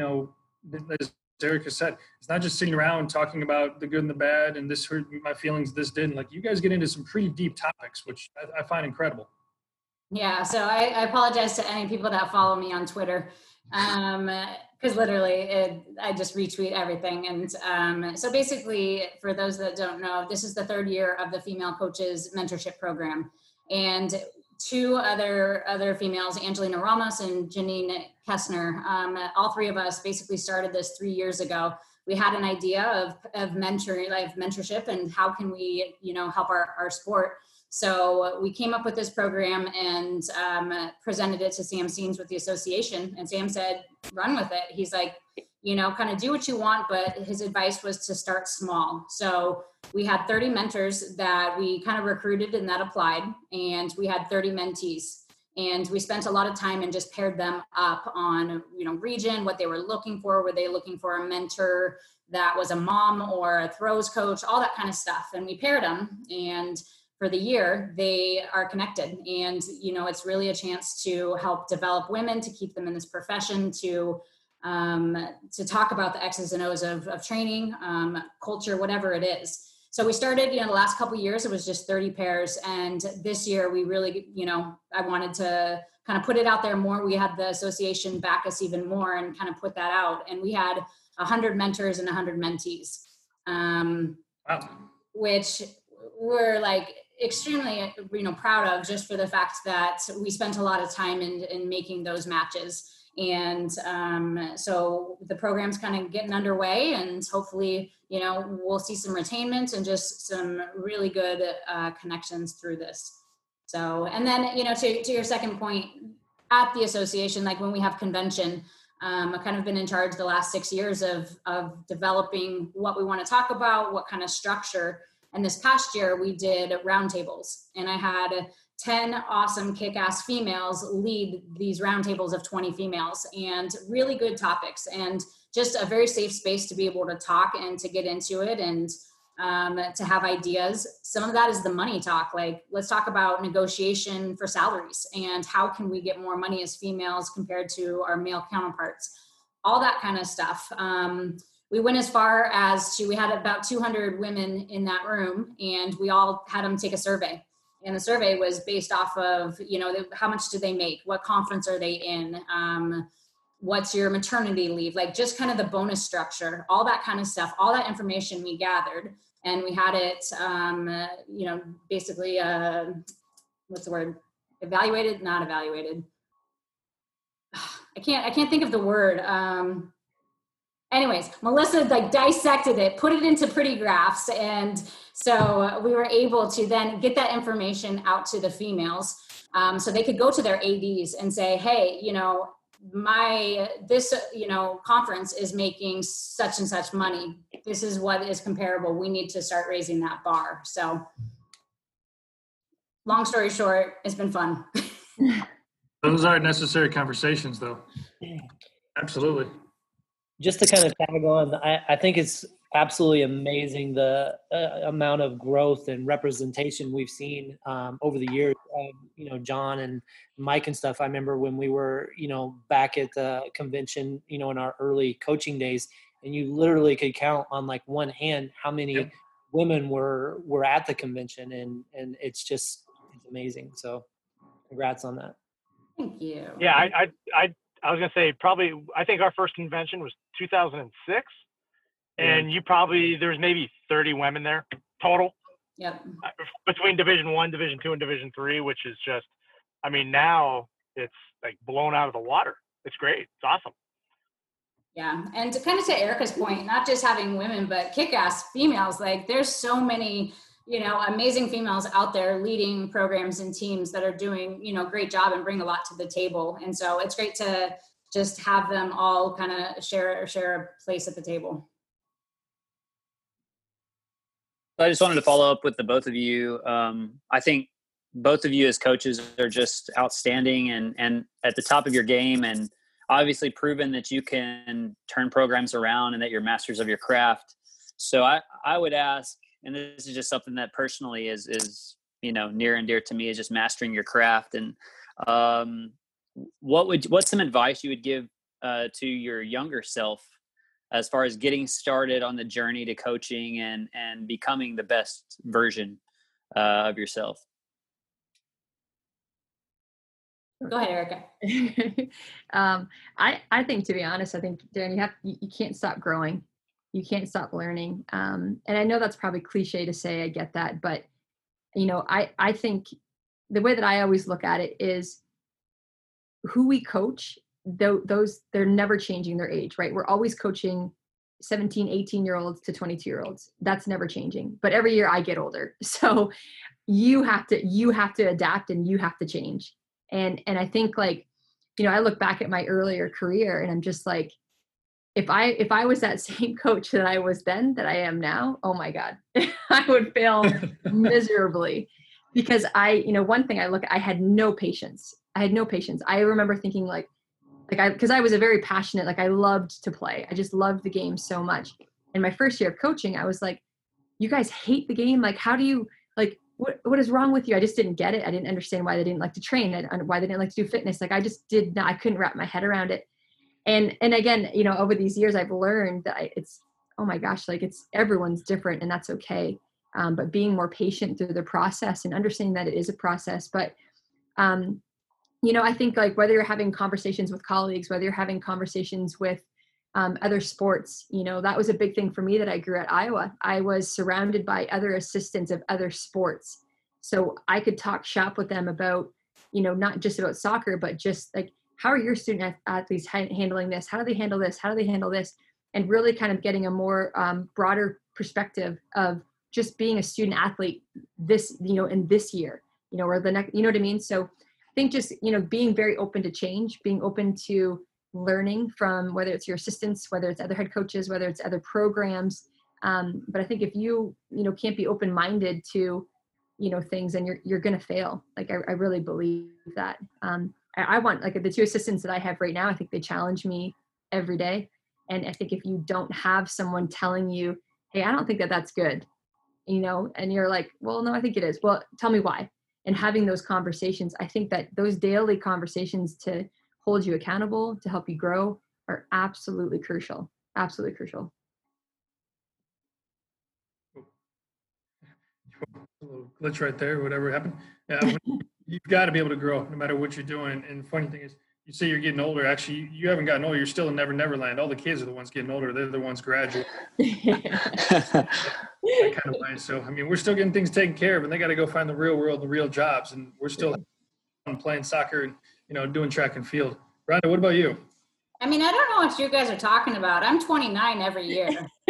B: as Erica said, it's not just sitting around talking about the good and the bad and this hurt my feelings, this didn't. Like, you guys get into some pretty deep topics, which I find incredible.
G: Yeah, so I apologize to any people that follow me on Twitter because literally I just retweet everything. And so basically, for those that don't know, this is the third year of the Female Coaches Mentorship Program. And two other females, Angelina Ramos and Janine Kessner. All three of us basically started this 3 years ago. We had an idea of mentorship and how can we, help our sport. So we came up with this program and presented it to Sam Seams with the association, and Sam said, run with it. He's like, kind of do what you want, but his advice was to start small. So we had 30 mentors that we kind of recruited and that applied, and we had 30 mentees. And we spent a lot of time and just paired them up on, region, what they were looking for. Were they looking for a mentor that was a mom or a throws coach, all that kind of stuff. And we paired them, and for the year, they are connected. And, it's really a chance to help develop women, to keep them in this profession, to talk about the X's and O's of training, culture, whatever it is. So we started, the last couple of years, it was just 30 pairs. And this year we really, I wanted to kind of put it out there more. We had the association back us even more and kind of put that out. And we had 100 mentors and 100 mentees,
B: Wow.
G: which we're like extremely, proud of, just for the fact that we spent a lot of time in making those matches. And so the program's kind of getting underway, and hopefully, we'll see some retainment and just some really good connections through this. So, and then, to your second point, at the association, like when we have convention, I've kind of been in charge the last 6 years of developing what we want to talk about, what kind of structure. And this past year we did roundtables, and I had 10 awesome kick-ass females lead these roundtables of 20 females, and really good topics, and just a very safe space to be able to talk and to get into it, and to have ideas. Some of that is the money talk. Like, let's talk about negotiation for salaries and how can we get more money as females compared to our male counterparts, all that kind of stuff. We went as far as we had about 200 women in that room, and we all had them take a survey. And the survey was based off of, how much do they make? What conference are they in? What's your maternity leave? Like, just kind of the bonus structure, all that kind of stuff, all that information we gathered. And we had it, basically, what's the word? Evaluated, not evaluated. I can't think of the word. Anyways, Melissa dissected it, put it into pretty graphs. And so we were able to then get that information out to the females, so they could go to their ADs and say, hey, this conference is making such and such money. This is what is comparable. We need to start raising that bar. So long story short, it's been fun.
B: Those are necessary conversations, though. Absolutely.
D: Just to kind of tag on, I think it's absolutely amazing the amount of growth and representation we've seen over the years. John and Mike and stuff. I remember when we were, back at the convention, in our early coaching days, and you literally could count on like one hand how many women were at the convention, and it's amazing. So, congrats on that.
G: Thank you.
I: Yeah, I was gonna say I think our first convention was 2006, and there's maybe 30 women there total.
G: Yep.
I: Between Division I, Division II, and Division III, which is just, now it's like blown out of the water. It's great. It's awesome.
G: Yeah, and to kind of to Erica's point, not just having women, but kick-ass females. Like, there's so many, amazing females out there leading programs and teams that are doing, great job and bring a lot to the table. And so it's great to just have them all kind of share a place at the table.
C: I just wanted to follow up with the both of you. I think both of you as coaches are just outstanding and at the top of your game, and obviously proven that you can turn programs around and that you're masters of your craft. So I would ask, and this is just something that personally is near and dear to me, is just mastering your craft. And what's some advice you would give to your younger self as far as getting started on the journey to coaching and becoming the best version of yourself?
G: Go ahead, Erica.
H: I think, to be honest, I think, Darren, you can't stop growing. You can't stop learning. And I know that's probably cliche to say, I get that, but I think the way that I always look at it is who we coach, those they're never changing their age, right? We're always coaching 17, 18-year-olds to 22-year-olds. That's never changing. But every year I get older. So you have to adapt and you have to change. And I think, like, I look back at my earlier career and I'm just like, if I was that same coach that I was then that I am now, oh my God, I would fail miserably, because one thing I had no patience. I remember thinking because I was a very passionate, I loved to play. I just loved the game so much. In my first year of coaching, I was like, you guys hate the game. Like, how do you, what is wrong with you? I just didn't get it. I didn't understand why they didn't like to train and why they didn't like to do fitness. I just did not, I couldn't wrap my head around it. And again, over these years, I've learned that it's, oh my gosh, it's everyone's different, and that's okay. But being more patient through the process and understanding that it is a process. But, I think whether you're having conversations with colleagues, whether you're having conversations with other sports, that was a big thing for me that I grew at Iowa. I was surrounded by other assistants of other sports. So I could talk shop with them about, not just about soccer, but just how are your student athletes handling this? How do they handle this? How do they handle this? And really kind of getting a more broader perspective of just being a student athlete this, in this year, or the next, you know what I mean? So I think just, being very open to change, being open to learning from whether it's your assistants, whether it's other head coaches, whether it's other programs. But I think if you can't be open-minded to, things, then you're going to fail. I really believe that. I want, the two assistants that I have right now, I think they challenge me every day. And I think if you don't have someone telling you, hey, I don't think that that's good, and you're like, well, no, I think it is. Well, tell me why. And having those conversations, I think that those daily conversations to hold you accountable, to help you grow, are absolutely crucial. Absolutely crucial.
B: A little glitch right there, whatever happened. Yeah, you've got to be able to grow no matter what you're doing. And the funny thing is, you say you're getting older. Actually, you haven't gotten older. You're still in Never Land. All the kids are the ones getting older. They're the ones graduating. That kind of way. So, we're still getting things taken care of, and they got to go find the real world, the real jobs. And we're still playing soccer and, doing track and field. Rhonda, what about you?
G: I don't know what you guys are talking about. I'm 29 every year.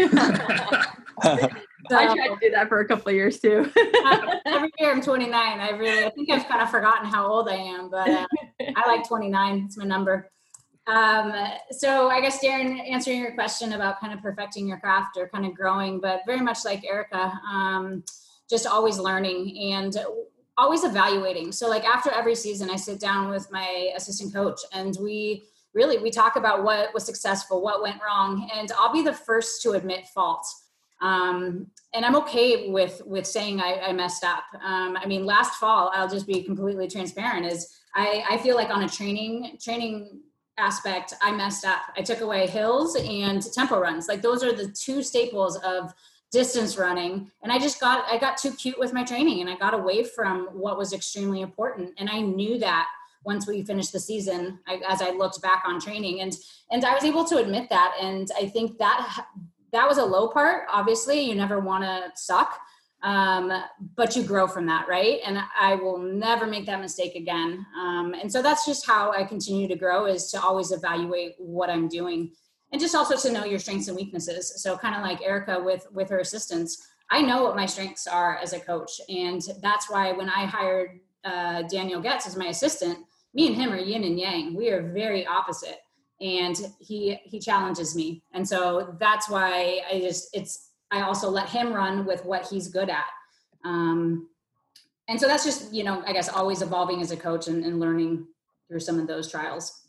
G: So,
H: I tried to do that for a couple of years too.
G: Every year I'm 29. I think I've kind of forgotten how old I am, but I like 29. It's my number. So I guess, Darren, answering your question about kind of perfecting your craft or kind of growing, but very much like Erica, just always learning and always evaluating. So after every season, I sit down with my assistant coach and we talk about what was successful, what went wrong, and I'll be the first to admit fault. And I'm okay with saying I messed up. Last fall, I'll just be completely transparent, is I feel like on a training aspect, I messed up. I took away hills and tempo runs. Those are the two staples of distance running. And I got too cute with my training and I got away from what was extremely important. And I knew that once we finished the season, as I looked back on training, and I was able to admit that. And I think that was a low part. Obviously, you never want to suck, but you grow from that, right? And I will never make that mistake again. And so that's just how I continue to grow, is to always evaluate what I'm doing, and just also to know your strengths and weaknesses. So kind of like Erica with her assistants, I know what my strengths are as a coach, and that's why when I hired Daniel Getz as my assistant, me and him are yin and yang. We are very opposite. And he challenges me. And so that's why I also let him run with what he's good at. And so that's just, I guess always evolving as a coach and learning through some of those trials.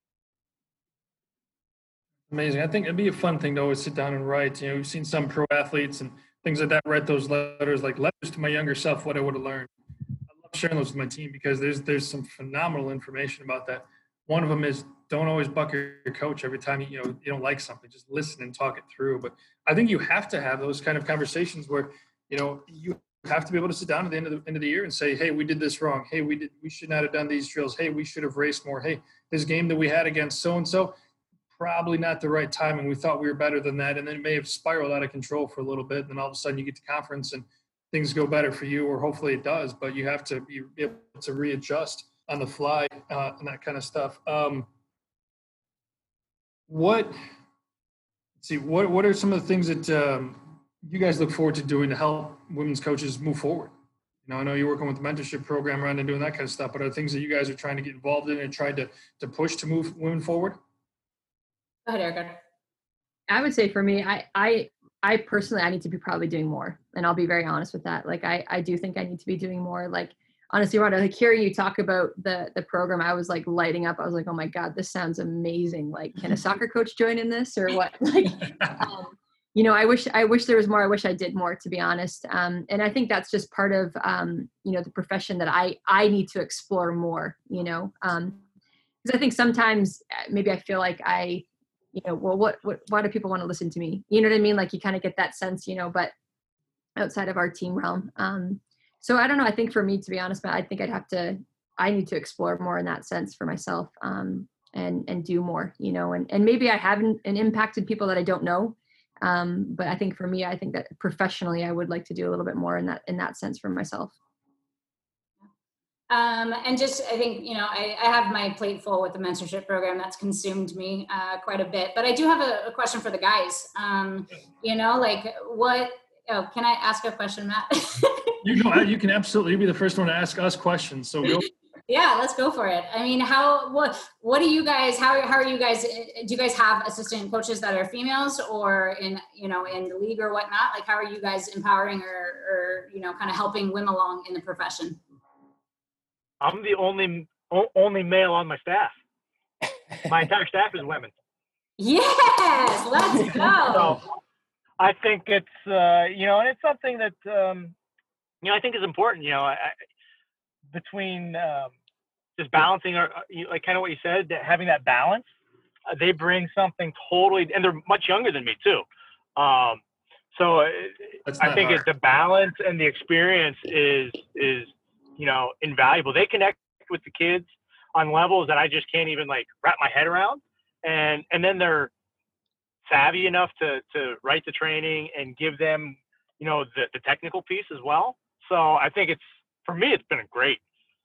B: Amazing. I think it'd be a fun thing to always sit down and write. We've seen some pro athletes and things like that write those letters, like letters to my younger self, what I would have learned. I love sharing those with my team because there's some phenomenal information about that. One of them is, don't always buck your coach every time you don't like something. Just listen and talk it through. But I think you have to have those kind of conversations where you have to be able to sit down at the end of the year and say, hey, we did this wrong. Hey, we should not have done these drills. Hey, we should have raced more. Hey, this game that we had against so and so, probably not the right timing. We thought we were better than that, and then it may have spiraled out of control for a little bit. And then all of a sudden, you get to conference and things go better for you, or hopefully it does, but you have to be able to readjust on the fly and that kind of stuff. What are some of the things that you guys look forward to doing to help women's coaches move forward? I know you're working with the mentorship program around and doing that kind of stuff, but are there things that you guys are trying to get involved in and trying to push to move women forward?
G: Go ahead, Erica.
H: I would say for me, I personally, I need to be probably doing more, and I'll be very honest with that. Like, I do think I need to be doing more. Like, honestly, Rhonda, like hearing you talk about the program, I was like lighting up. I was like, oh my God, this sounds amazing. Like, can a soccer coach join in this or what? Like, I wish there was more. I wish I did more, to be honest. And I think that's just part of, the profession that I need to explore more, because I think sometimes maybe I feel like why do people want to listen to me? You know what I mean? Like, you kind of get that sense, but outside of our team realm. So I don't know. I think for me, to be honest, but I think I need to explore more in that sense for myself, and do more, and maybe I haven't impacted people that I don't know. But I think for me, I think that professionally, I would like to do a little bit more in that sense for myself.
G: And just, I think, I have my plate full with the mentorship program. That's consumed me quite a bit, but I do have a question for the guys. Can I ask a question, Matt?
B: You can absolutely be the first one to ask us questions. So go.
G: Yeah, let's go for it. I mean, what do you guys, how are you guys, do you guys have assistant coaches that are females or in the league or whatnot? Like, how are you guys empowering or kind of helping women along in the profession?
I: I'm the only male on my staff. My entire staff is women.
G: Yes, let's go.
I: So I think it's, and it's something that, I think is important, between just balancing like kind of what you said, having that balance. They bring something totally, and they're much younger than me too. So I think the balance and the experience is invaluable. They connect with the kids on levels that I just can't even like wrap my head around. And then they're savvy enough to write the training and give them, the technical piece as well. So I think for me, it's been great.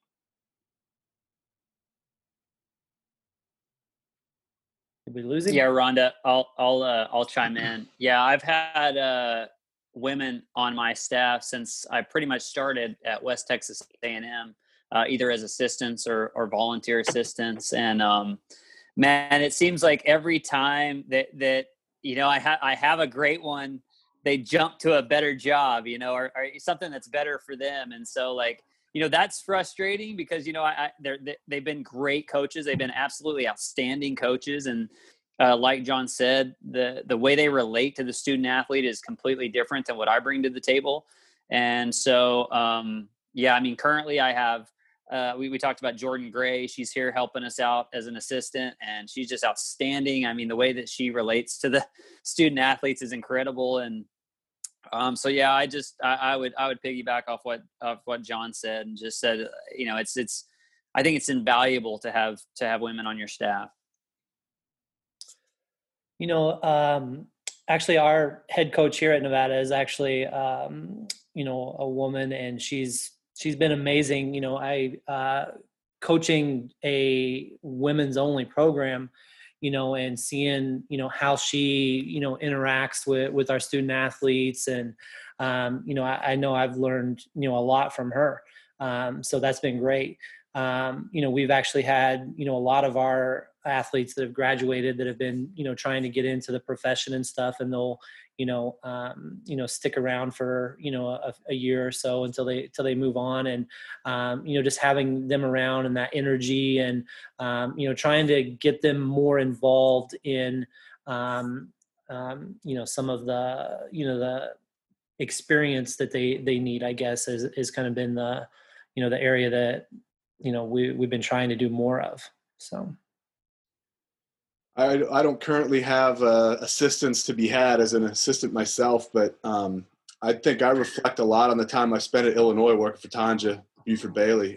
D: Did we lose it?
C: Yeah, Rhonda, I'll chime in. Yeah, I've had women on my staff since I pretty much started at West Texas A&M, either as assistants or volunteer assistants. And man, it seems like every time that I have a great one, they jump to a better job, or something that's better for them. And so that's frustrating because, they've been great coaches. They've been absolutely outstanding coaches. And like John said, the way they relate to the student athlete is completely different than what I bring to the table. And so, currently I have, we talked about Jordan Gray. She's here helping us out as an assistant, and she's just outstanding. I mean, the way that she relates to the student athletes is incredible. And I would piggyback off what John said and just said, I think it's invaluable to have women on your staff.
D: Actually our head coach here at Nevada is actually, a woman, and she's been amazing. Coaching a women's only program, and seeing, how she, interacts with our student athletes. And, I know I've learned, a lot from her. So that's been great. We've actually had, a lot of our athletes that have graduated that have been, trying to get into the profession and stuff, and they'll, stick around for, a year or so until they move on. And, just having them around and that energy and, trying to get them more involved in, some of the experience that they need, I guess, is kind of been the area that, we've been trying to do more of. So.
E: I don't currently have assistants to be had as an assistant myself, but I think I reflect a lot on the time I spent at Illinois working for Tanja Buford Bailey.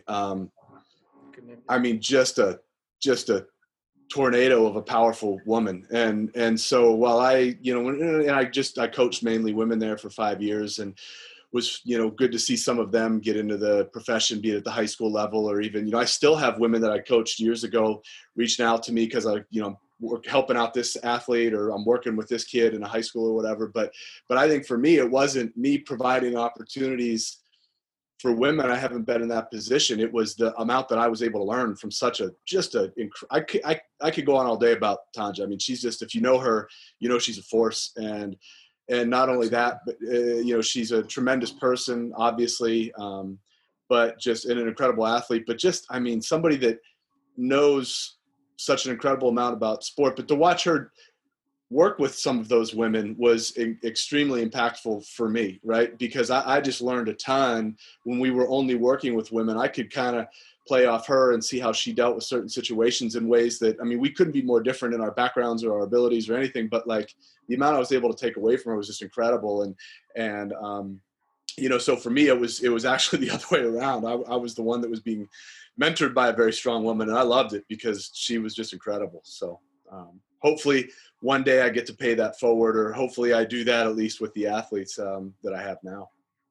E: Just a tornado of a powerful woman. And so while I coached mainly women there for 5 years, and was, good to see some of them get into the profession, be it at the high school level, or even, I still have women that I coached years ago reaching out to me because I, helping out this athlete, or I'm working with this kid in a high school or whatever. But I think for me, it wasn't me providing opportunities for women. I haven't been in that position. It was the amount that I was able to learn from I could go on all day about Tanja. I mean, she's just, if you know her, she's a force. And not only that, but, she's a tremendous person, obviously, but just an incredible athlete. But just, I mean, somebody that knows such an incredible amount about sport. But to watch her work with some of those women was extremely impactful for me, right? Because I just learned a ton when we were only working with women. I could kind of play off her and see how she dealt with certain situations in ways that, I mean, we couldn't be more different in our backgrounds or our abilities or anything, but like the amount I was able to take away from her was just incredible. And so for me, it was actually the other way around. I was the one that was being mentored by a very strong woman, and I loved it because she was just incredible. So hopefully one day I get to pay that forward, or hopefully I do that at least with the athletes that I have now.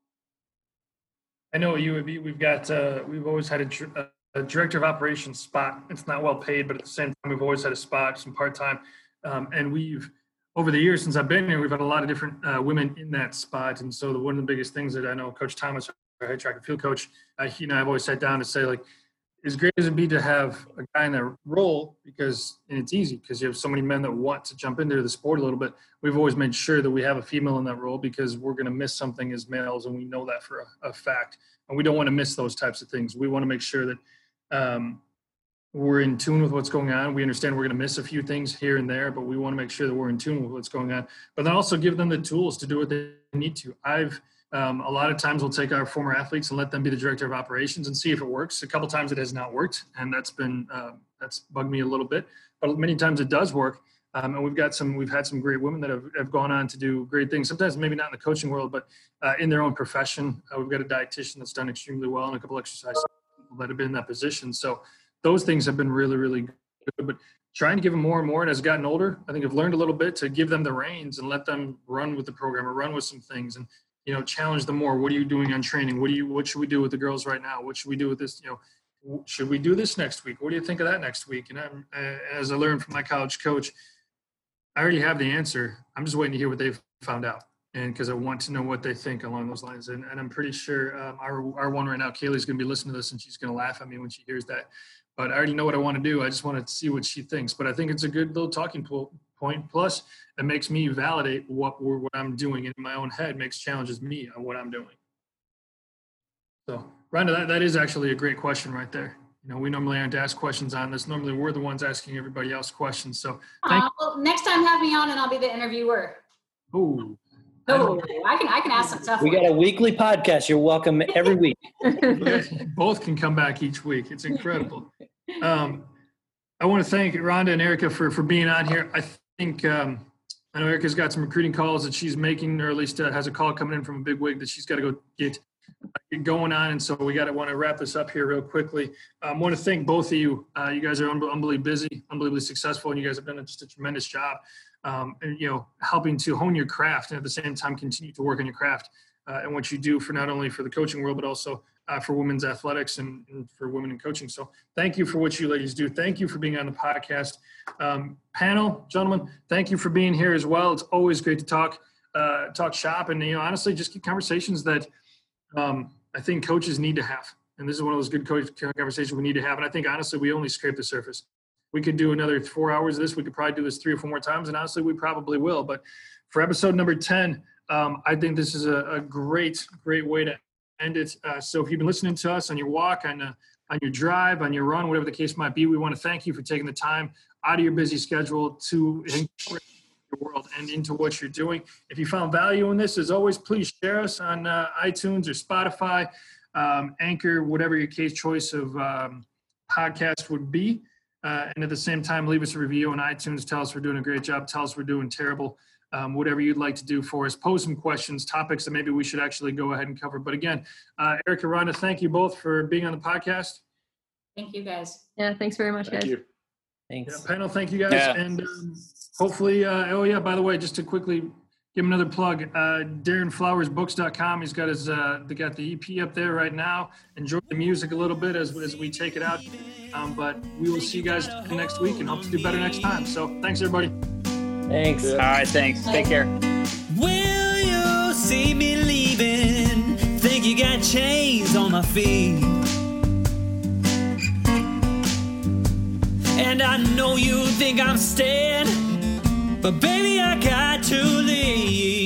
B: I know we've always had a director of operations spot. It's not well paid, but at the same time, we've always had a spot, some part-time. And over the years since I've been here, we've had a lot of different women in that spot. And so one of the biggest things that I know Coach Thomas, our head track and field coach, he and I have always sat down to say, like, as great as it'd be to have a guy in that role, and it's easy because you have so many men that want to jump into the sport a little bit. We've always made sure that we have a female in that role because we're going to miss something as males, and we know that for a fact. And we don't want to miss those types of things. We want to make sure that we're in tune with what's going on. We understand we're going to miss a few things here and there, but we want to make sure that we're in tune with what's going on. But then also give them the tools to do what they need to. A lot of times we'll take our former athletes and let them be the director of operations and see if it works. A couple times it has not worked, and that's bugged me a little bit. But many times it does work, and we've had some great women that have gone on to do great things. Sometimes maybe not in the coaching world, but in their own profession. We've got a dietitian that's done extremely well, and a couple exercise people that have been in that position. So those things have been really, really good. But trying to give them more and more, and as I've gotten older, I think I've learned a little bit to give them the reins and let them run with the program or run with some things, and challenge them more. What are you doing on training? What should we do with the girls right now? What should we do with this? Should we do this next week? What do you think of that next week? And as I learned from my college coach, I already have the answer. I'm just waiting to hear what they've found out, and because I want to know what they think along those lines. And I'm pretty sure our one right now, Kaylee's going to be listening to this, and she's going to laugh at me when she hears that. But I already know what I want to do. I just want to see what she thinks. But I think it's a good little talking point. Plus, it makes me validate what I'm doing in my own head, challenges me on what I'm doing. So, Rhonda, that is actually a great question right there. We normally aren't asked questions on this. Normally, we're the ones asking everybody else questions. So,
G: well, next time have me on, and I'll be the interviewer.
B: Oh,
G: I can ask some stuff.
D: We got a weekly podcast. You're welcome every week.
B: Both can come back each week. It's incredible. I want to thank Rhonda and Erica for being on here. I think I know Erica's got some recruiting calls that she's making, or at least has a call coming in from a big wig that she's got to go get going on. And so we want to wrap this up here real quickly. I want to thank both of you. You guys are unbelievably busy, unbelievably successful, and you guys have done just a tremendous job. And helping to hone your craft and at the same time continue to work on your craft and what you do for not only for the coaching world, but also for women's athletics and for women in coaching. So thank you for what you ladies do. Thank you for being on the podcast. Panel, gentlemen, thank you for being here as well. It's always great to talk shop and, honestly, just get conversations that I think coaches need to have. And this is one of those good coach conversations we need to have. And I think, honestly, we only scrape the surface. We could do another 4 hours of this. We could probably do this 3 or 4 more times. And honestly, we probably will. But for episode number 10, I think this is a great way to end it. So if you've been listening to us on your walk, on your drive, on your run, whatever the case might be, we want to thank you for taking the time out of your busy schedule to incorporate your world and into what you're doing. If you found value in this, as always, please share us on iTunes or Spotify, Anchor, whatever your case choice of podcast would be. And at the same time, leave us a review on iTunes. Tell us we're doing a great job. Tell us we're doing terrible. Whatever you'd like to do for us. Pose some questions, topics that maybe we should actually go ahead and cover. But again, Erica, Rhonda, thank you both for being on the podcast.
G: Thank you, guys.
H: Yeah, thanks very much,
E: Thank
H: guys.
E: you.
D: Thanks.
B: Yeah, panel, thank you guys.
C: Yeah.
B: And hopefully, by the way, just to quickly give him another plug. DarrenFlowersBooks.com. He's got they got the EP up there right now. Enjoy the music a little bit as we take it out. But we will see you guys next week and hope to do better next time. So thanks, everybody.
D: Thanks.
C: All right, thanks. Take care.
A: Will you see me leaving? Think you got chains on my feet? And I know you think I'm staying, but baby, I got to leave.